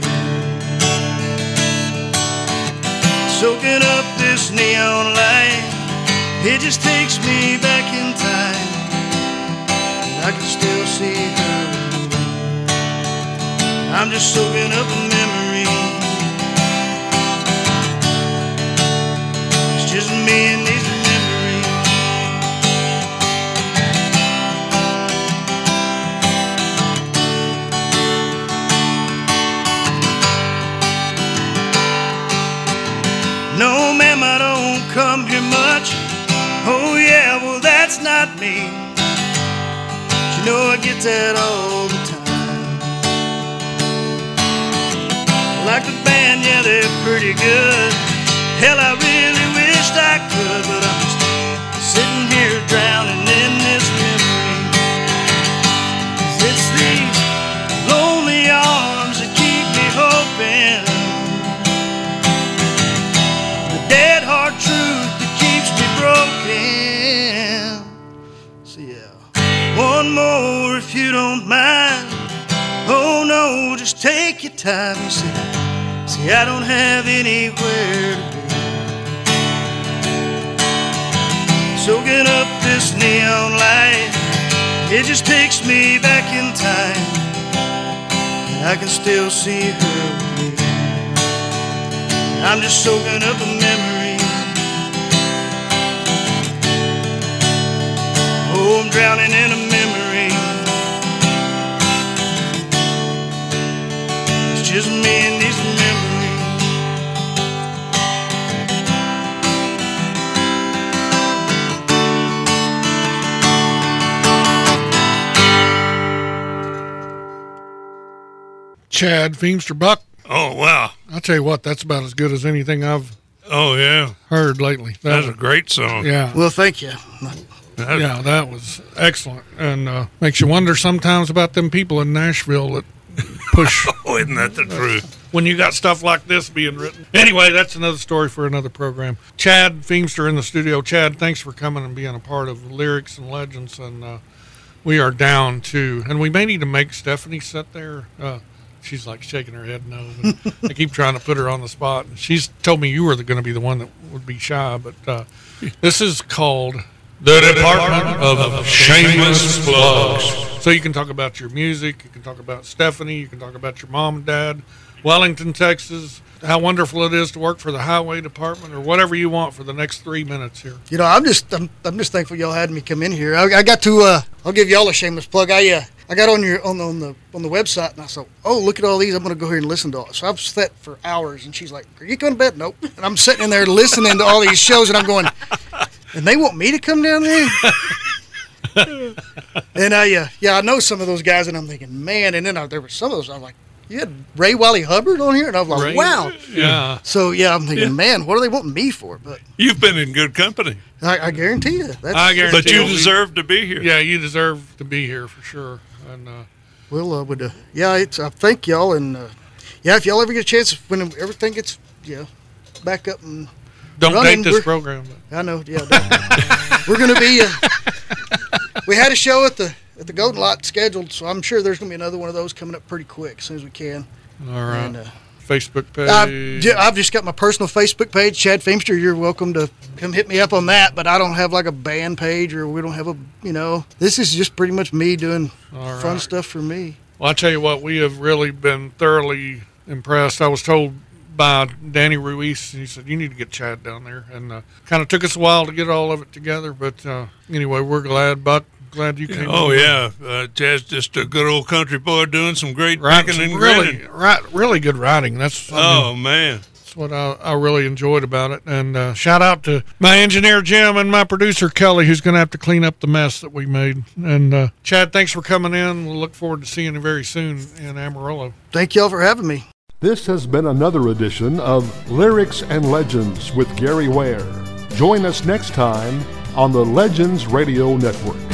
Speaker 5: Soaking up this neon light, it just takes me back in time. I can still see her with me. I'm just soaking up a memory. It's just me and these memories. No, ma'am, I don't come here much. Oh yeah, well that's not me. You know I get that all the time. I like the band, yeah, they're pretty good. Hell, I really wished I could, but I'm just sitting here drowning in this memory. 'Cause it's these lonely arms that keep me hoping, the dead hard truth that keeps me broken. So yeah, one more if you don't mind. Oh no, just take your time. You see, see, I don't have anywhere to be. Soaking up this neon light, it just takes me back in time. And I can still see her with me. I'm just soaking up a memory. Oh, I'm drowning in a memory. It's just me and these memories.
Speaker 2: Chad Feemster Buck.
Speaker 3: Oh, wow.
Speaker 2: I'll tell you what, that's about as good as anything I've
Speaker 3: Oh, yeah.
Speaker 2: heard lately. That
Speaker 3: That's a
Speaker 2: was,
Speaker 3: great song.
Speaker 2: yeah.
Speaker 4: Well, thank you.
Speaker 3: That-
Speaker 2: Yeah, that was excellent. And uh, makes you wonder sometimes about them people in Nashville that push
Speaker 3: Oh, isn't that the truth?
Speaker 2: when you got stuff like this being written. Anyway, that's another story for another program. Chad Feemster in the studio. Chad, thanks for coming and being a part of Lyrics and Legends. And uh, we are down to, and we may need to make Stephanie sit there. Uh, she's like shaking her head no. And I keep trying to put her on the spot. She's told me you were going to be the one that would be shy, but uh, this is called The Department of Shameless Plugs. So you can talk about your music, you can talk about Stephanie, you can talk about your mom and dad, Wellington, Texas, how wonderful it is to work for the highway department, or whatever you want for the next three minutes here.
Speaker 4: You know, I'm just I'm, I'm just thankful y'all had me come in here. I, I got to uh, I'll give y'all a shameless plug. I uh, I got on your on, on the on the website and I said, oh, look at all these. I'm going to go here and listen to all. So I've sat for hours, and she's like, are you going to bed? Nope. And I'm sitting in there listening to all these shows, and I'm going, and they want me to come down there. And I uh, yeah, I know some of those guys, and I'm thinking, man. And then I, there were some of those. I was like, you had Ray Wiley Hubbard on here, and I was like,
Speaker 2: Right?
Speaker 4: wow.
Speaker 2: Yeah.
Speaker 4: So yeah, I'm thinking,
Speaker 3: Yeah.
Speaker 4: man, what are they wanting me for? But
Speaker 3: You've been in good company,
Speaker 4: I, I guarantee you, that's,
Speaker 2: I guarantee
Speaker 3: but you
Speaker 2: you'll be-
Speaker 3: deserve to be here.
Speaker 2: Yeah, you deserve to be here for sure. And uh,
Speaker 4: Well, uh, would uh, yeah, it's I thank y'all, and uh, yeah, if y'all ever get a chance, when everything gets yeah back up and
Speaker 2: don't
Speaker 4: running,
Speaker 2: date this
Speaker 4: we're-
Speaker 2: program. But
Speaker 4: I know, yeah, don't- we're gonna be. Uh, we had a show at the at the Golden Lot scheduled, so I'm sure there's gonna be another one of those coming up pretty quick as soon as we can.
Speaker 2: all right.
Speaker 4: And, uh,
Speaker 2: Facebook page.
Speaker 4: I've, ju- I've just got my personal Facebook page, Chad Feemster. You're welcome to come hit me up on that, but I don't have like a band page, or we don't have a, you know, this is just pretty much me doing
Speaker 2: All
Speaker 4: fun
Speaker 2: right.
Speaker 4: stuff for me.
Speaker 2: Well, I tell you what, we have really been thoroughly impressed. I was told by Danny Ruiz, he said, you need to get Chad down there. And uh, kind of took us a while to get all of it together. But uh, anyway, we're glad, Buck, glad you came.
Speaker 3: Oh
Speaker 2: over.
Speaker 3: yeah, uh, Chad's just a good old country boy doing some great
Speaker 2: Writing
Speaker 3: picking
Speaker 2: some
Speaker 3: and
Speaker 2: really,
Speaker 3: grinning.
Speaker 2: right, really good writing. That's, I mean,
Speaker 3: Oh man,
Speaker 2: that's what I, I really enjoyed about it. And uh, shout out to my engineer, Jim, and my producer, Kelly, who's going to have to clean up the mess that we made. And uh, Chad, thanks for coming in. We'll look forward to seeing you very soon in Amarillo.
Speaker 4: Thank y'all for having me.
Speaker 1: This has been another edition of Lyrics and Legends with Gary Ware. Join us next time on the Legends Radio Network.